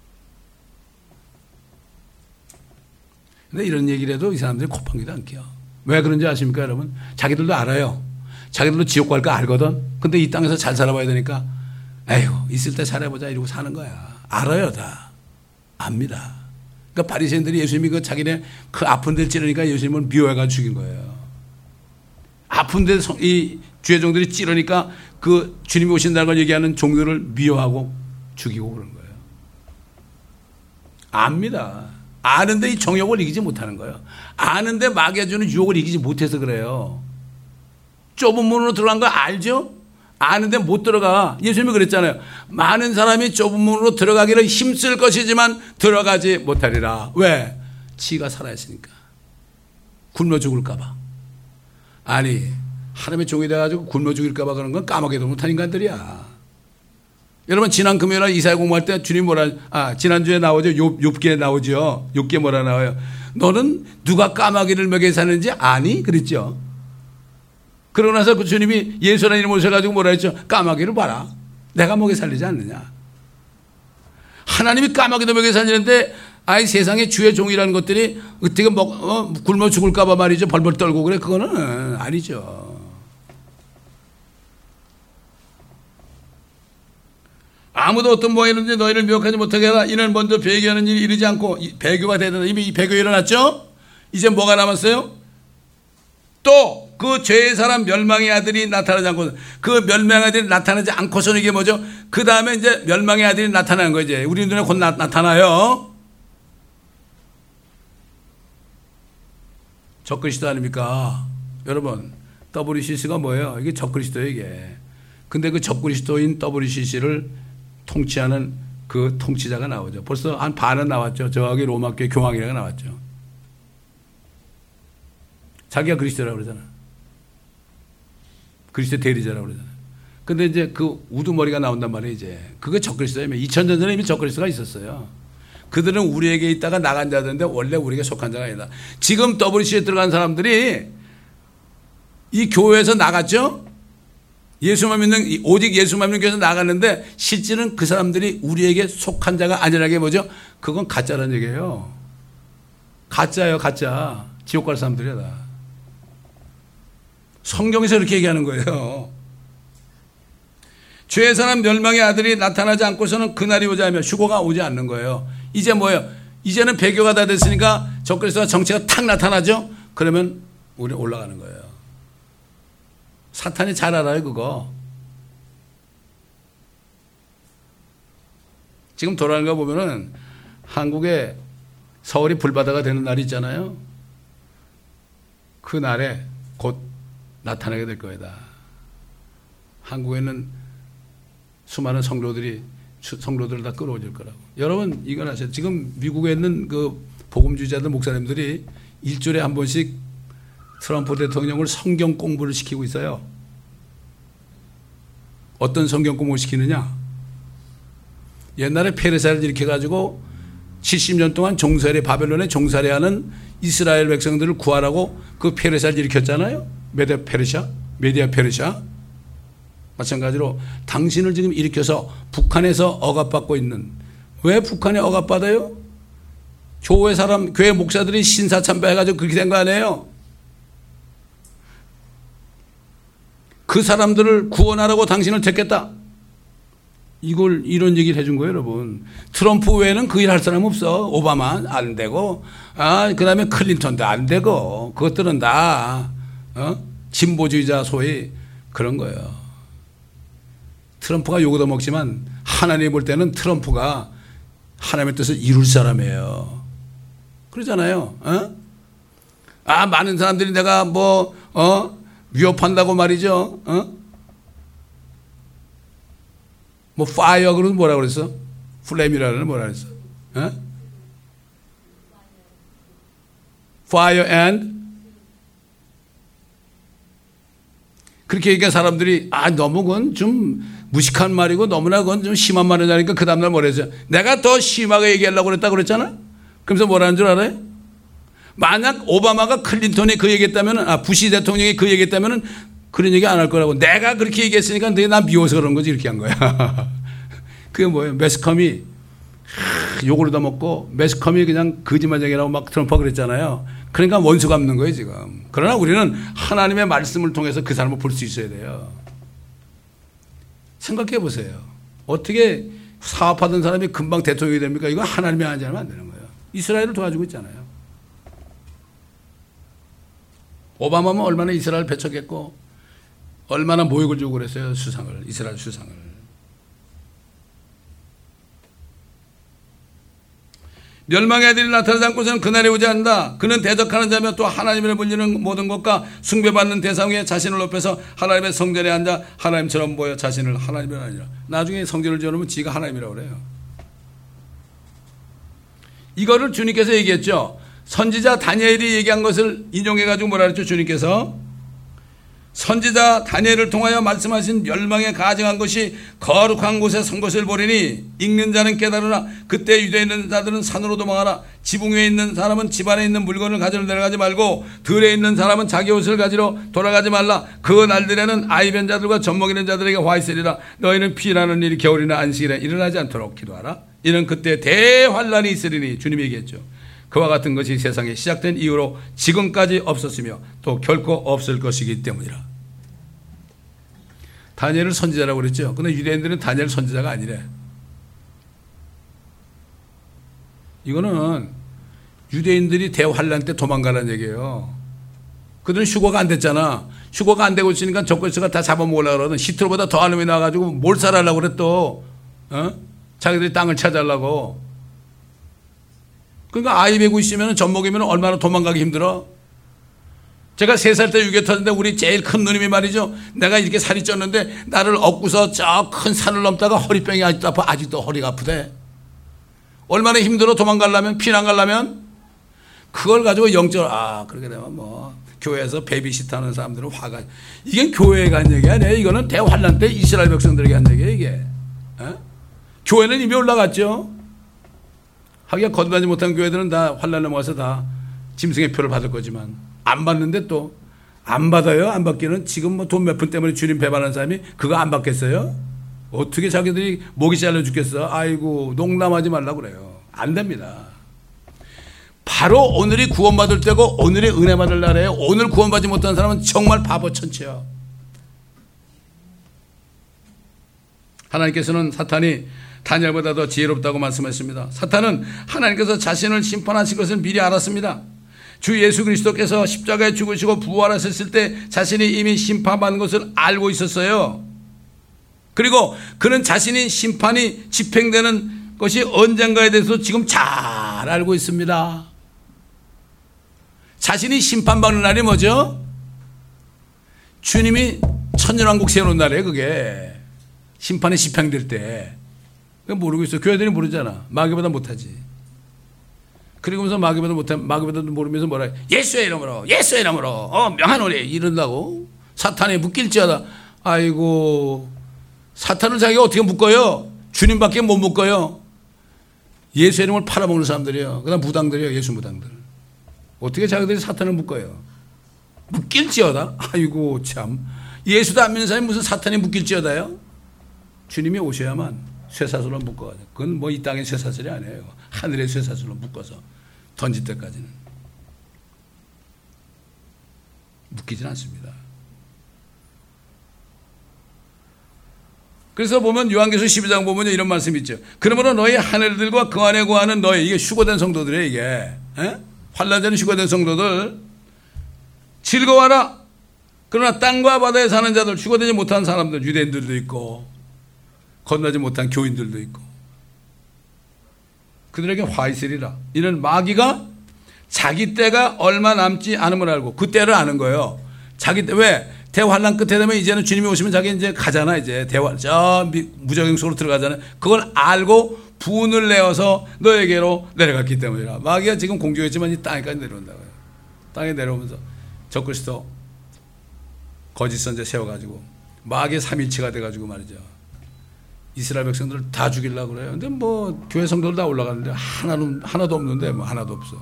근데 이런 얘기를 해도 이 사람들이 콧방귀도 안 껴. 왜 그런지 아십니까 여러분? 자기들도 알아요. 자기들도 지옥 갈 거 알거든. 근데 이 땅에서 잘 살아봐야 되니까 에휴 있을 때 살아보자 이러고 사는 거야. 알아요 다. 압니다. 그러니까 바리새인들이 예수님이 그 자기네 그 아픈 데를 찌르니까 예수님을 미워해가 죽인 거예요. 아픈 데 이 주의 종들이 찌르니까 그 주님이 오신다는 걸 얘기하는 종들을 미워하고 죽이고 그런 거예요. 압니다. 아는데 이 정욕을 이기지 못하는 거예요. 아는데 마귀가 주는 유혹을 이기지 못해서 그래요. 좁은 문으로 들어간 거 알죠? 아는데 못 들어가. 예수님이 그랬잖아요. 많은 사람이 좁은 문으로 들어가기를 힘쓸 것이지만 들어가지 못하리라. 왜? 지가 살아있으니까. 굶어 죽을까 봐. 아니 하나님의 종이 돼가지고 굶어 죽일까 봐 그런 건 까마귀도 못한 인간들이야. 여러분 지난 금요일에 이사야 공부할 때 주님 뭐라 아 지난주에 나오죠. 욥, 욥기에 나오죠. 욥기에 뭐라 나와요. 너는 누가 까마귀를 먹여 사는지 아니? 그랬죠. 그러고 나서 그 주님이 예수라는 이름을 오셔가지고 뭐라 했죠. 까마귀를 봐라. 내가 먹여 살리지 않느냐. 하나님이 까마귀도 먹여 살리는데 아이 세상에 주의 종이라는 것들이 어떻게 먹, 어, 굶어 죽을까 봐 말이죠. 벌벌 떨고 그래. 그거는 아니죠. 아무도 어떤 모양이든지 너희를 미혹하지 못하게 하라. 이는 먼저 배교하는 일이 이르지 않고 배교가 되는 이미 배교 일어났죠. 이제 뭐가 남았어요? 또 그 죄의 사람 멸망의 아들이 나타나지 않고 그 멸망의 아들이 나타나지 않고서는 이게 뭐죠? 그 다음에 이제 멸망의 아들이 나타나는 거죠. 이제 우리 눈에 곧 나, 나타나요. 적그리스도 아닙니까? 여러분 더블유씨씨가 뭐예요? 이게 적그리스도예요 이게. 근데 그 적그리스도인 더블유씨씨를 통치하는 그 통치자가 나오죠. 벌써 한 반은 나왔죠. 저기 로마교회 교황이라고 나왔죠. 자기가 그리스도라고 그러잖아. 그리스도 대리자라고 그러잖아요. 근데 이제 그 우두머리가 나온단 말이에요, 이제. 그게 적그리스도예요. 이천 년 전에 이미 적그리스도가 있었어요. 그들은 우리에게 있다가 나간 자들인데 원래 우리에게 속한 자가 아니다. 지금 더블유씨씨에 들어간 사람들이 이 교회에서 나갔죠? 예수만 믿는, 오직 예수만 믿는 교회에서 나갔는데 실제는 그 사람들이 우리에게 속한 자가 아니라는 게 뭐죠? 그건 가짜라는 얘기예요. 가짜예요, 가짜. 지옥 갈 사람들이야, 다. 성경에서 이렇게 얘기하는 거예요. 죄의 사람 멸망의 아들이 나타나지 않고서는 그날이 오지 않으면 휴거가 오지 않는 거예요. 이제 뭐예요? 이제는 배교가 다 됐으니까 적그리스도가 정체가 탁 나타나죠? 그러면 우리 올라가는 거예요. 사탄이 잘 알아요, 그거. 지금 돌아가는 거 보면은 한국에 서울이 불바다가 되는 날이 있잖아요. 그 날에 곧 나타나게 될 거다. 한국에는 수많은 성도들이 성도들을 다 끌어올릴 거라고. 여러분 이건 아세요? 지금 미국에 있는 그 복음주의자들 목사님들이 일주일에 한 번씩 트럼프 대통령을 성경 공부를 시키고 있어요. 어떤 성경 공부를 시키느냐? 옛날에 페르시아를 일으켜가지고 칠십 년 동안 종살이 바벨론에 종살이하는 이스라엘 백성들을 구하라고 그 페르시아를 일으켰잖아요. 메디아 페르시아, 메디아 페르시아. 마찬가지로 당신을 지금 일으켜서 북한에서 억압받고 있는, 왜 북한에 억압받아요? 교회 사람, 교회 목사들이 신사참배해가지고 그렇게 된 거 아니에요? 그 사람들을 구원하라고 당신을 택했다. 이걸, 이런 얘기를 해준 거예요, 여러분. 트럼프 외에는 그 일 할 사람 없어. 오바마 안 되고, 아, 그 다음에 클린턴도 안 되고, 그것들은 다, 어? 진보주의자 소위 그런 거예요. 트럼프가 욕도 먹지만 하나님 볼 때는 트럼프가 하나님의 뜻을 이룰 사람이에요. 그러잖아요. 어? 아, 많은 사람들이 내가 뭐, 어? 위협한다고 말이죠. 어? 뭐, 파이어, 그러면 뭐라 그랬어? 플레임이라는 뭐라 그랬어? 어? Fire and 그렇게 얘기한 사람들이 아 너무 그건 좀 무식한 말이고 너무나 그건 좀 심한 말이니까 그 다음날 뭐라 했어요? 내가 더 심하게 얘기하려고 그랬다고 그랬잖아? 그러면서 뭐라는 줄 알아요? 만약 오바마가 클린턴이 그 얘기했다면, 아 부시 대통령이 그 얘기했다면 그런 얘기 안 할 거라고. 내가 그렇게 얘기했으니까 너희 나 미워서 그런 거지 이렇게 한 거야. 그게 뭐예요? 매스컴이 욕을 얻어먹고 매스컴이 그냥 거짓말 얘기라고 막 트럼프가 그랬잖아요. 그러니까 원수 갚는 거예요 지금. 그러나 우리는 하나님의 말씀을 통해서 그 사람을 볼 수 있어야 돼요. 생각해 보세요. 어떻게 사업하던 사람이 금방 대통령이 됩니까? 이거 하나님이 하지 않으면 안 되는 거예요. 이스라엘을 도와주고 있잖아요. 오바마는 얼마나 이스라엘 배척했고 얼마나 모욕을 주고 그랬어요. 수상을, 이스라엘 수상을. 멸망의 아들이 나타나지 않고서는 그날이 오지 않는다. 그는 대적하는 자며 또 하나님을 불리는 모든 것과 숭배받는 대상 위에 자신을 높여서 하나님의 성전에 앉아 하나님처럼 보여 자신을 하나님이라 하니라. 나중에 성전을 지어놓으면 지가 하나님이라고 그래요. 이거를 주님께서 얘기했죠. 선지자 다니엘이 얘기한 것을 인용해가지고 뭐라 그랬죠? 주님께서 선지자 다니엘을 통하여 말씀하신 멸망에 가증한 것이 거룩한 곳에 선 것을 보리니 읽는 자는 깨달으나 그때 유대에 있는 자들은 산으로 도망하라. 지붕 위에 있는 사람은 집 안에 있는 물건을 가지러 내려가지 말고 들에 있는 사람은 자기 옷을 가지러 돌아가지 말라. 그 날들에는 아이변 자들과 젖먹이는 자들에게 화 있으리라. 너희는 피나는 일이 겨울이나 안식일에 일어나지 않도록 기도하라. 이는 그때 대환란이 있으리니 주님이 얘기했죠. 그와 같은 것이 세상에 시작된 이후로 지금까지 없었으며 또 결코 없을 것이기 때문이라. 다니엘을 선지자라고 그랬죠. 그런데 유대인들은 다니엘 선지자가 아니래. 이거는 유대인들이 대환란 때 도망가라는 얘기예요. 그들은 휴거가 안 됐잖아. 휴거가 안 되고 있으니까 적그리스도가 다 잡아먹으려고 그러거든. 히트로보다 더한 놈이 나와가지고 몰살하려고 그래 또. 어? 자기들이 땅을 찾아려고. 그러니까 아이 베고 있으면 젖먹이면 얼마나 도망가기 힘들어. 제가 세 살 때 유교 터졌는데 우리 제일 큰 누님이 말이죠. 내가 이렇게 살이 쪘는데 나를 업고서 저 큰 산을 넘다가 허리병이 아직도 아파. 아직도 허리가 아프대. 얼마나 힘들어 도망가려면, 피난 가려면. 그걸 가지고 영적, 아, 그렇게 되면 뭐 교회에서 베이비시터 하는 사람들은 화가. 이게 교회가 한 얘기 아니에요. 이거는 대환란 때 이스라엘 백성들에게 한 얘기예요 이게. 에? 교회는 이미 올라갔죠. 하기야 건너지 못한 교회들은 다 환란 넘어가서 다 짐승의 표를 받을 거지만 안 받는데 또 안 받아요. 안 받기는 지금 뭐 돈 몇 푼 때문에 주님 배반하는 사람이 그거 안 받겠어요? 어떻게 자기들이 목이 잘려 죽겠어? 아이고 농담하지 말라고 그래요. 안 됩니다. 바로 오늘이 구원받을 때고 오늘이 은혜 받을 날이에요. 오늘 구원받지 못한 사람은 정말 바보 천치야. 하나님께서는 사탄이 다니엘보다 더 지혜롭다고 말씀했습니다. 사탄은 하나님께서 자신을 심판하실 것을 미리 알았습니다. 주 예수 그리스도께서 십자가에 죽으시고 부활하셨을 때 자신이 이미 심판받는 것을 알고 있었어요. 그리고 그는 자신이 심판이 집행되는 것이 언젠가에 대해서 지금 잘 알고 있습니다. 자신이 심판받는 날이 뭐죠? 주님이 천년왕국 세우는 날이에요. 그게 심판이 집행될 때. 모르고 있어. 교회들이 모르잖아. 마귀보다 못하지. 그러면서 마귀보다 못해, 마귀보다 모르면서 뭐라 해. 예수의 이름으로, 예수의 이름으로, 어, 명하노니 이런다고. 사탄에 묶일지어다. 아이고, 사탄을 자기가 어떻게 묶어요? 주님밖에 못 묶어요. 예수의 이름을 팔아먹는 사람들이요. 그 다음 무당들이요. 예수 무당들. 어떻게 자기들이 사탄을 묶어요? 묶일지어다. 아이고, 참. 예수도 안 믿는 사람이 무슨 사탄이 묶일지어다요? 주님이 오셔야만 쇠사슬로 묶어가지고. 그건 뭐 이 땅의 쇠사슬이 아니에요. 하늘의 쇠사슬로 묶어서 던질 때까지는. 묶이진 않습니다. 그래서 보면 요한계시록 십이 장 보면 이런 말씀이 있죠. 그러므로 너희 하늘들과 그 안에 거하는 너희, 이게 휴거된 성도들이에요, 이게. 에? 환난자는 휴거된 성도들. 즐거워하라. 그러나 땅과 바다에 사는 자들, 휴거되지 못한 사람들, 유대인들도 있고, 건너지 못한 교인들도 있고 그들에게 화 있으리라. 이는 마귀가 자기 때가 얼마 남지 않음을 알고 그 때를 아는 거예요. 자기 때 왜 대환란 끝에 되면 이제는 주님이 오시면 자기 이제 가잖아. 이제 대환 저 무적행 속으로 들어가잖아요. 그걸 알고 분을 내어서 너에게로 내려갔기 때문이라. 마귀가 지금 공격했지만 이 땅에까지 내려온다고요. 땅에 내려오면서 적그리스도 거짓 선제 세워가지고 마귀의 삼일체가 돼가지고 말이죠. 이스라엘 백성들을 다 죽이려고 그래요. 근데 뭐 교회 성도들 다 올라가는데 하나도 하나도 없는데 뭐 하나도 없어.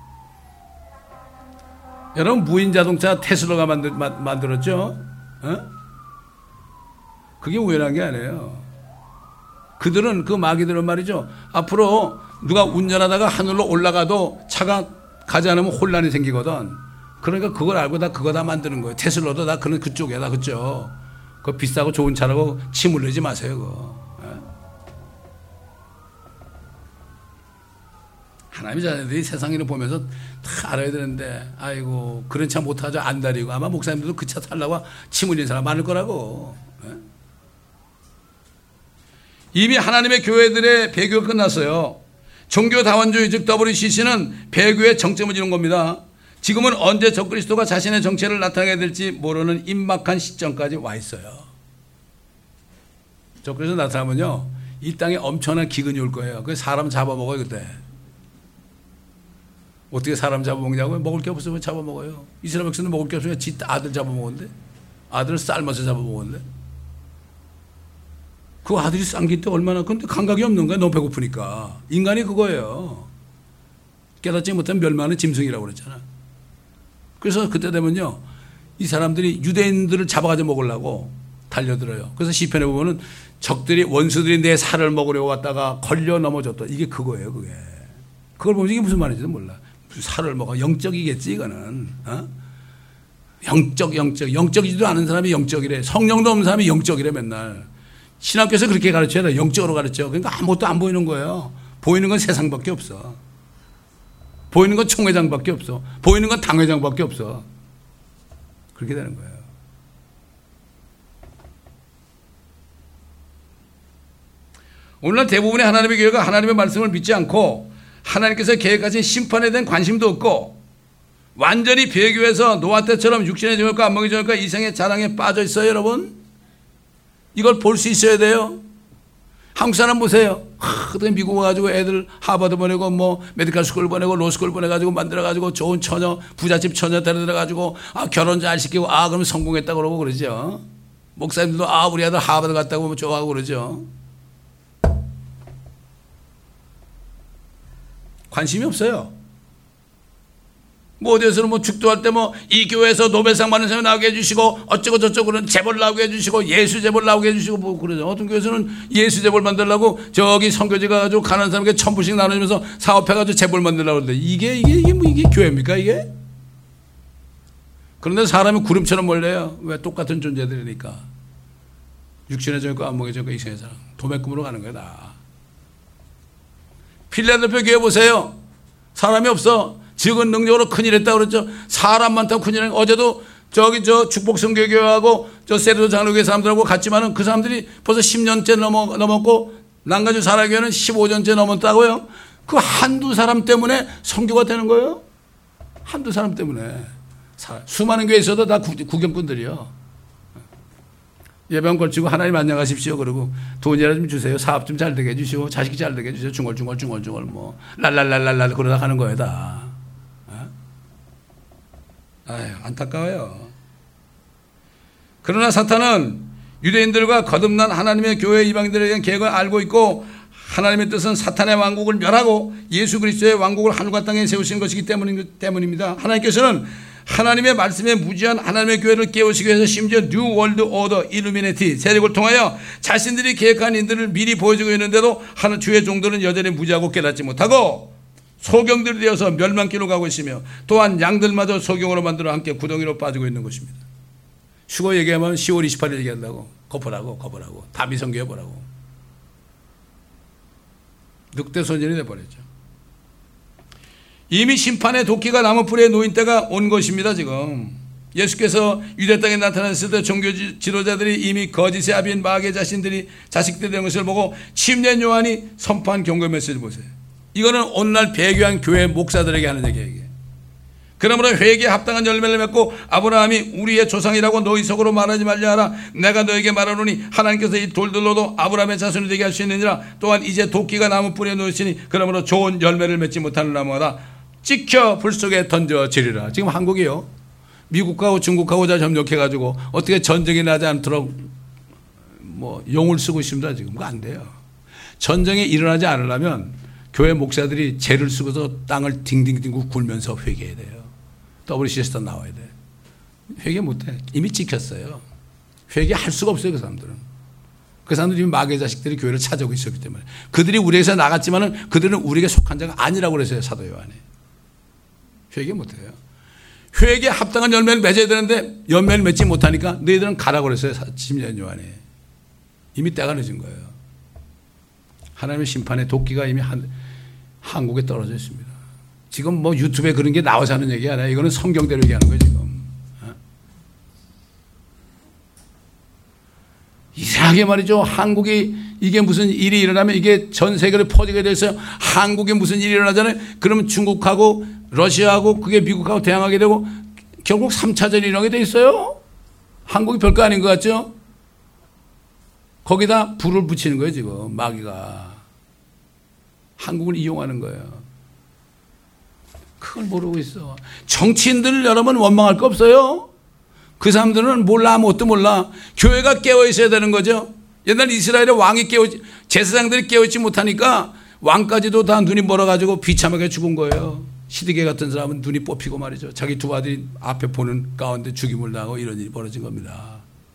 여러분 무인 자동차 테슬라가 만들, 마, 만들었죠? 어? 그게 우연한 게 아니에요. 그들은 그 마귀들은 말이죠. 앞으로 누가 운전하다가 하늘로 올라가도 차가 가지 않으면 혼란이 생기거든. 그러니까 그걸 알고 다 그거 다 만드는 거예요. 테슬라도 다 그런 그쪽이야, 다 그쪽. 그 비싸고 좋은 차라고 침 흘리지 마세요. 그거. 하나님의 자녀들이 세상을 보면서 다 알아야 되는데, 아이고 그런 차 못하죠. 안달이고. 아마 목사님들도 그 차 타려고 침 흘리는 사람 많을 거라고. 이미 하나님의 교회들의 배교가 끝났어요. 종교다원주의 즉 더블유씨씨는 배교의 정점을 지는 겁니다. 지금은 언제 적그리스도가 자신의 정체를 나타내게 될지 모르는 임박한 시점까지 와 있어요. 적그리스도 나타나면요 이 땅에 엄청난 기근이 올 거예요. 그 사람 잡아먹어요. 그때 어떻게 사람 잡아먹냐고요? 먹을 게 없으면 잡아먹어요. 이스라엘 백성은 먹을 게 없으면 지 아들 잡아먹었는데, 아들을 삶아서 잡아먹었는데, 그 아들이 쌍기 때 얼마나, 근데 감각이 없는 거야. 너무 배고프니까. 인간이 그거예요. 깨닫지 못한 멸망하는 짐승이라고 그랬잖아. 그래서 그때 되면요 이 사람들이 유대인들을 잡아가지고 먹으려고 달려들어요. 그래서 시편에 보면은 적들이, 원수들이 내 살을 먹으려고 왔다가 걸려 넘어졌다. 이게 그거예요. 그게 그걸 보면 이게 무슨 말인지도 몰라. 무슨 살을 먹어. 영적이겠지 이거는. 어? 영적 영적 영적이지도 않은 사람이 영적이래. 성령도 없는 사람이 영적이래. 맨날 신학교에서 그렇게 가르쳐야 돼. 영적으로 가르쳐. 그러니까 아무것도 안 보이는 거예요. 보이는 건 세상밖에 없어. 보이는 건 총회장밖에 없어. 보이는 건 당회장밖에 없어. 그렇게 되는 거예요. 오늘날 대부분의 하나님의 교회가 하나님의 말씀을 믿지 않고 하나님께서 계획하신 심판에 대한 관심도 없고 완전히 배교해서 노아 때처럼 육신의 정욕과 안목의 정욕과 이생의 자랑에 빠져 있어요. 여러분 이걸 볼 수 있어야 돼요. 한국 사람 보세요. 그때 미국 와가지고 애들 하버드 보내고 뭐 메디컬 스쿨 보내고 로스쿨 보내가지고 만들어가지고 좋은 처녀 부잣집 처녀 데려들어가지고 아 결혼 잘 시키고 아 그럼 성공했다 그러고 그러죠. 목사님들도 아 우리 아들 하버드 갔다고 좋아하고 그러죠. 관심이 없어요. 뭐 어디에서는 뭐 축도할 때 뭐 이 교회에서 노벨상 받는 사람 나오게 해주시고 어쩌고 저쩌고는 재벌 나오게 해주시고 예수 재벌 나오게 해주시고 뭐 그러죠. 어떤 교회에서는 예수 재벌 만들려고 저기 선교지 가가지고 가난한 사람에게 천불씩 나눠주면서 사업해가지고 재벌 만들려고 그러는데 이게 이게 이게 뭐 이게 교회입니까 이게? 그런데 사람이 구름처럼 몰려요. 왜? 똑같은 존재들이니까. 육신의 정욕과 안목의 정욕과 이생의 사랑 도매금으로 가는 거야 다. 필라델피아 교회 보세요. 사람이 없어. 적은 능력으로 큰일 했다고 그랬죠. 사람 많다고 큰일 했고 어제도 저기 저 축복성교교회하고 저 세르도 장로교회 사람들하고 갔지만은 그 사람들이 벌써 십 년째 넘어, 넘었고 난가주 사라교회는 십오 년째 넘었다고요. 그 한두 사람 때문에 선교가 되는 거예요. 한두 사람 때문에. 수많은 교회 있어도 다 구경꾼들이요. 예배원 걸치고 하나님 안녕하십시오 그러고 돈이라도 좀 주세요. 사업 좀 잘 되게 해주시고 자식 잘 되게 해주세요. 중얼중얼 중얼중얼 뭐 랄랄랄랄랄 그러다 가는 거예요 다. 아유, 안타까워요. 그러나 사탄은 유대인들과 거듭난 하나님의 교회 이방인들에 대한 계획을 알고 있고 하나님의 뜻은 사탄의 왕국을 멸하고 예수 그리스도의 왕국을 하늘과 땅에 세우신 것이기 때문입니다. 하나님께서는 하나님의 말씀에 무지한 하나님의 교회를 깨우시기 위해서 심지어 뉴 월드 오더 일루미네티 세력을 통하여 자신들이 계획한 인들을 미리 보여주고 있는데도 하나 주의 종들은 여전히 무지하고 깨닫지 못하고 소경들이 되어서 멸망길로 가고 있으며 또한 양들마저 소경으로 만들어 함께 구덩이로 빠지고 있는 것입니다. 휴거 얘기하면 시월 이십팔일 얘기한다고 거부라고 거부라고 다 미성교해보라고 늑대 소년이 돼버렸죠. 이미 심판의 도끼가 나무뿌리에 놓인 때가 온 것입니다. 지금 예수께서 유대 땅에 나타났을 때 종교 지도자들이 이미 거짓의 아비인 마귀의 자신들이 자식들이 된 것을 보고 침례 요한이 선포한 경고 메시지를 보세요. 이거는 오늘날 배교한 교회 목사들에게 하는 얘기예요. 그러므로 회개에 합당한 열매를 맺고 아브라함이 우리의 조상이라고 너희 속으로 말하지 말려 하라. 내가 너에게 말하노니 하나님께서 이 돌들로도 아브라함의 자손이 되게 할 수 있느니라. 또한 이제 도끼가 나무 뿌리에 놓으시니 그러므로 좋은 열매를 맺지 못하는 나무마다 찍혀 불 속에 던져지리라. 지금 한국이요 미국하고 중국하고 잘 협력해가지고 어떻게 전쟁이 나지 않도록 뭐 용을 쓰고 있습니다. 지금 그거 안 돼요. 전쟁이 일어나지 않으려면 교회 목사들이 죄를 쓰고서 땅을 딩딩딩 굴면서 회개해야 돼요. 더블유씨씨에서 나와야 돼. 회개 못해. 이미 찍혔어요. 회개할 수가 없어요. 그 사람들은. 그 사람들이 이미 마귀의 자식들이 교회를 찾아오고 있었기 때문에. 그들이 우리에게서 나갔지만은 그들은 우리에게 속한 자가 아니라고 그랬어요. 사도 요한이. 회개 못해요. 회개에 합당한 열매를 맺어야 되는데 열매를 맺지 못하니까 너희들은 가라고 그랬어요. 침례 요한이. 이미 때가 늦은 거예요. 하나님의 심판의 도끼가 이미 한, 한국에 떨어져 있습니다. 지금 뭐 유튜브에 그런 게 나와서 하는 얘기 아니야. 이거는 성경대로 얘기하는 거예요 지금. 이상하게 말이죠. 한국이 이게 무슨 일이 일어나면 이게 전 세계로 퍼지게 돼서 한국에 무슨 일이 일어나잖아요. 그러면 중국하고 러시아하고 그게 미국하고 대항하게 되고 결국 삼 차전이 일어나게 돼 있어요. 한국이 별거 아닌 것 같죠? 거기다 불을 붙이는 거예요. 지금 마귀가 한국을 이용하는 거예요. 그걸 모르고 있어. 정치인들 여러분 원망할 거 없어요. 그 사람들은 몰라, 아무것도 몰라. 교회가 깨어 있어야 되는 거죠. 옛날 이스라엘의 왕이 깨어, 제사장들이 깨어 있지 못하니까 왕까지도 다 눈이 멀어가지고 비참하게 죽은 거예요. 시드게 같은 사람은 눈이 뽑히고 말이죠. 자기 두 아들이 앞에 보는 가운데 죽임을 당하고 이런 일이 벌어진 겁니다.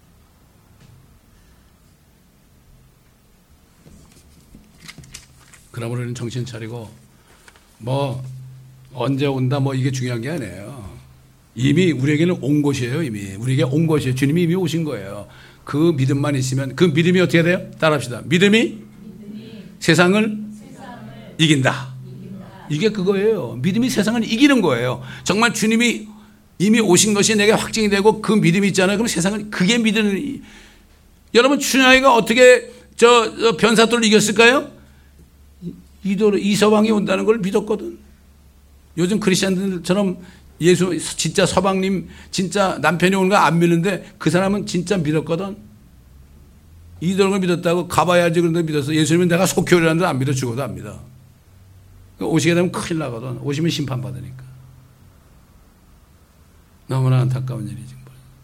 그러므로 우리는 정신 차리고 뭐 언제 온다 뭐 이게 중요한 게 아니에요. 이미 우리에게는 온 것이에요. 이미 우리에게 온 것이에요. 주님이 이미 오신 거예요. 그 믿음만 있으면 그 믿음이 어떻게 돼요? 따라합시다. 믿음이, 믿음이 세상을, 세상을 이긴다. 이긴다. 이게 그거예요. 믿음이 세상을 이기는 거예요. 정말 주님이 이미 오신 것이 내게 확증이 되고 그 믿음이 있잖아요. 그럼 세상을 그게 믿는. 여러분 춘향이가 어떻게 저, 저 변사또를 이겼을까요? 이도 이서방이 온다는 걸 믿었거든. 요즘 크리스천들처럼 예수 진짜 서방님 진짜 남편이 오는 거 안 믿는데 그 사람은 진짜 믿었거든. 이도를 믿었다고 가봐야지 그런데 믿었어. 예수님은 내가 속교리라는 줄 안 믿어 죽어도 안 믿어. 오시게 되면 큰일 나거든. 오시면 심판받으니까. 너무나 안타까운 일이지.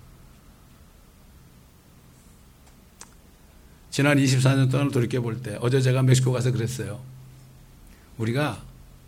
지난 이십사 년 동안 돌이켜볼 때 어제 제가 멕시코 가서 그랬어요. 우리가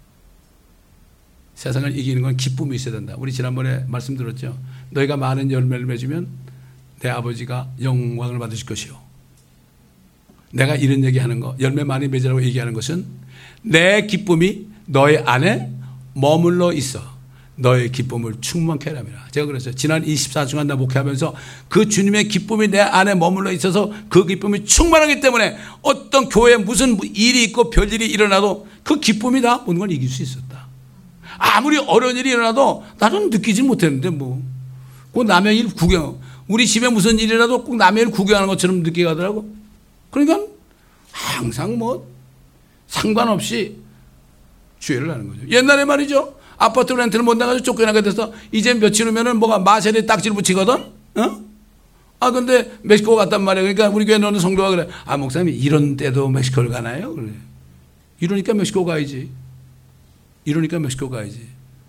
세상을 이기는 건 기쁨이 있어야 된다. 우리 지난번에 말씀드렸죠. 너희가 많은 열매를 맺으면 내 아버지가 영광을 받으실 것이요. 내가 이런 얘기하는 거, 열매 많이 맺으라고 얘기하는 것은 내 기쁨이 너희 안에 머물러 있어. 너의 기쁨을 충만케 하랍니다. 제가 그랬어요. 지난 이십사 주간 나 목회하면서 그 주님의 기쁨이 내 안에 머물러 있어서 그 기쁨이 충만하기 때문에 어떤 교회에 무슨 일이 있고 별일이 일어나도 그 기쁨이 다 모든 걸 이길 수 있었다. 아무리 어려운 일이 일어나도 나는 느끼지 못했는데 뭐. 꼭 남의 일 구경. 우리 집에 무슨 일이라도 꼭 남의 일 구경하는 것처럼 느끼게 하더라고. 그러니까 항상 뭐 상관없이 주의를 하는 거죠. 옛날에 말이죠. 아파트 렌트를 못 나가지고 쫓겨나게 돼서 이제 며칠 후면은 뭐가 마셀에 딱지를 붙이거든? 어? 아, 근데 멕시코 갔단 말이야. 그러니까 우리 교회 너는 성도가 그래. 아, 목사님, 이런 때도 멕시코를 가나요? 그래. 이러니까 멕시코 가야지. 이러니까 멕시코 가야지.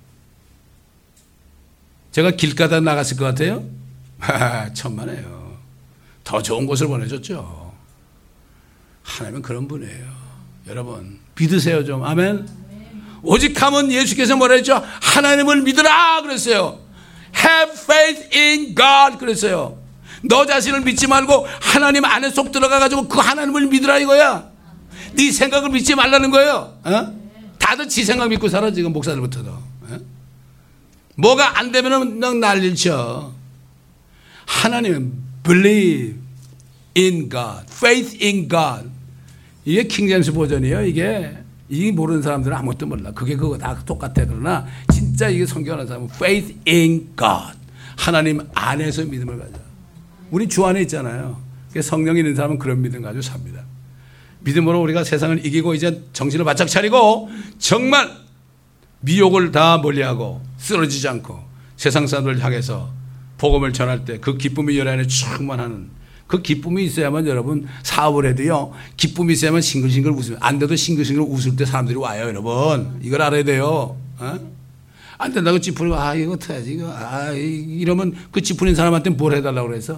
제가 길 가다 나갔을 것 같아요? 하, 천만에요. 더 좋은 곳을 보내줬죠. 하나님은 그런 분이에요. 여러분, 믿으세요 좀. 아멘. 오직 하면 예수께서 뭐라 했죠? 하나님을 믿으라 그랬어요. Have faith in God 그랬어요. 너 자신을 믿지 말고 하나님 안에 속 들어가가지고 그 하나님을 믿으라 이거야. 네 생각을 믿지 말라는 거예요. 어? 다들 지 생각 믿고 살아 지금 목사들부터도. 어? 뭐가 안 되면은 넌 난리를 쳐. 하나님은 believe in God, faith in God. 이게 킹제임스 버전이에요. 이게. 이 모르는 사람들은 아무것도 몰라. 그게 그거 다 똑같아. 그러나 진짜 이게 성경하는 사람은 faith in God. 하나님 안에서 믿음을 가져. 우리 주 안에 있잖아요. 성령이 있는 사람은 그런 믿음 가지고 삽니다. 믿음으로 우리가 세상을 이기고 이제 정신을 바짝 차리고 정말 미혹을 다 멀리하고 쓰러지지 않고 세상 사람들을 향해서 복음을 전할 때 그 기쁨이 열 안에 충만하는 그 기쁨이 있어야만 여러분 사업을 해도요. 기쁨이 있어야만 싱글싱글 웃으면 안 돼도 싱글싱글 웃을 때 사람들이 와요. 여러분 이걸 알아야 돼요. 어? 안 된다고 찌푸리고 아 이거 어떡하지 이거 아 이러면 그 찌푸린 사람한테 뭘 해달라고 그래서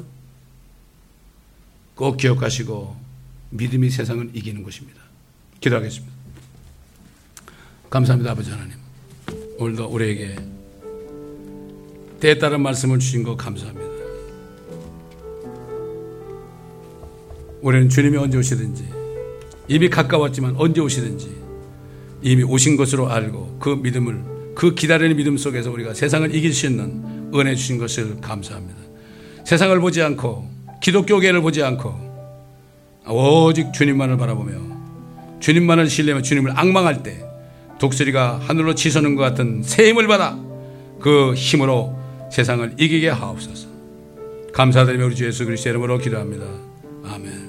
꼭 기억하시고 믿음이 세상을 이기는 것입니다. 기도하겠습니다. 감사합니다. 아버지 하나님 오늘도 우리에게 때에 따른 말씀을 주신 거 감사합니다. 우리는 주님이 언제 오시든지 이미 가까웠지만 언제 오시든지 이미 오신 것으로 알고 그 믿음을 그 기다리는 믿음 속에서 우리가 세상을 이길 수 있는 은혜 주신 것을 감사합니다. 세상을 보지 않고 기독교계를 보지 않고 오직 주님만을 바라보며 주님만을 신뢰하며 주님을 앙망할 때 독수리가 하늘로 치솟는 것 같은 새 힘을 받아 그 힘으로 세상을 이기게 하옵소서. 감사드리며 우리 주 예수 그리스도의 이름으로 기도합니다. 아멘.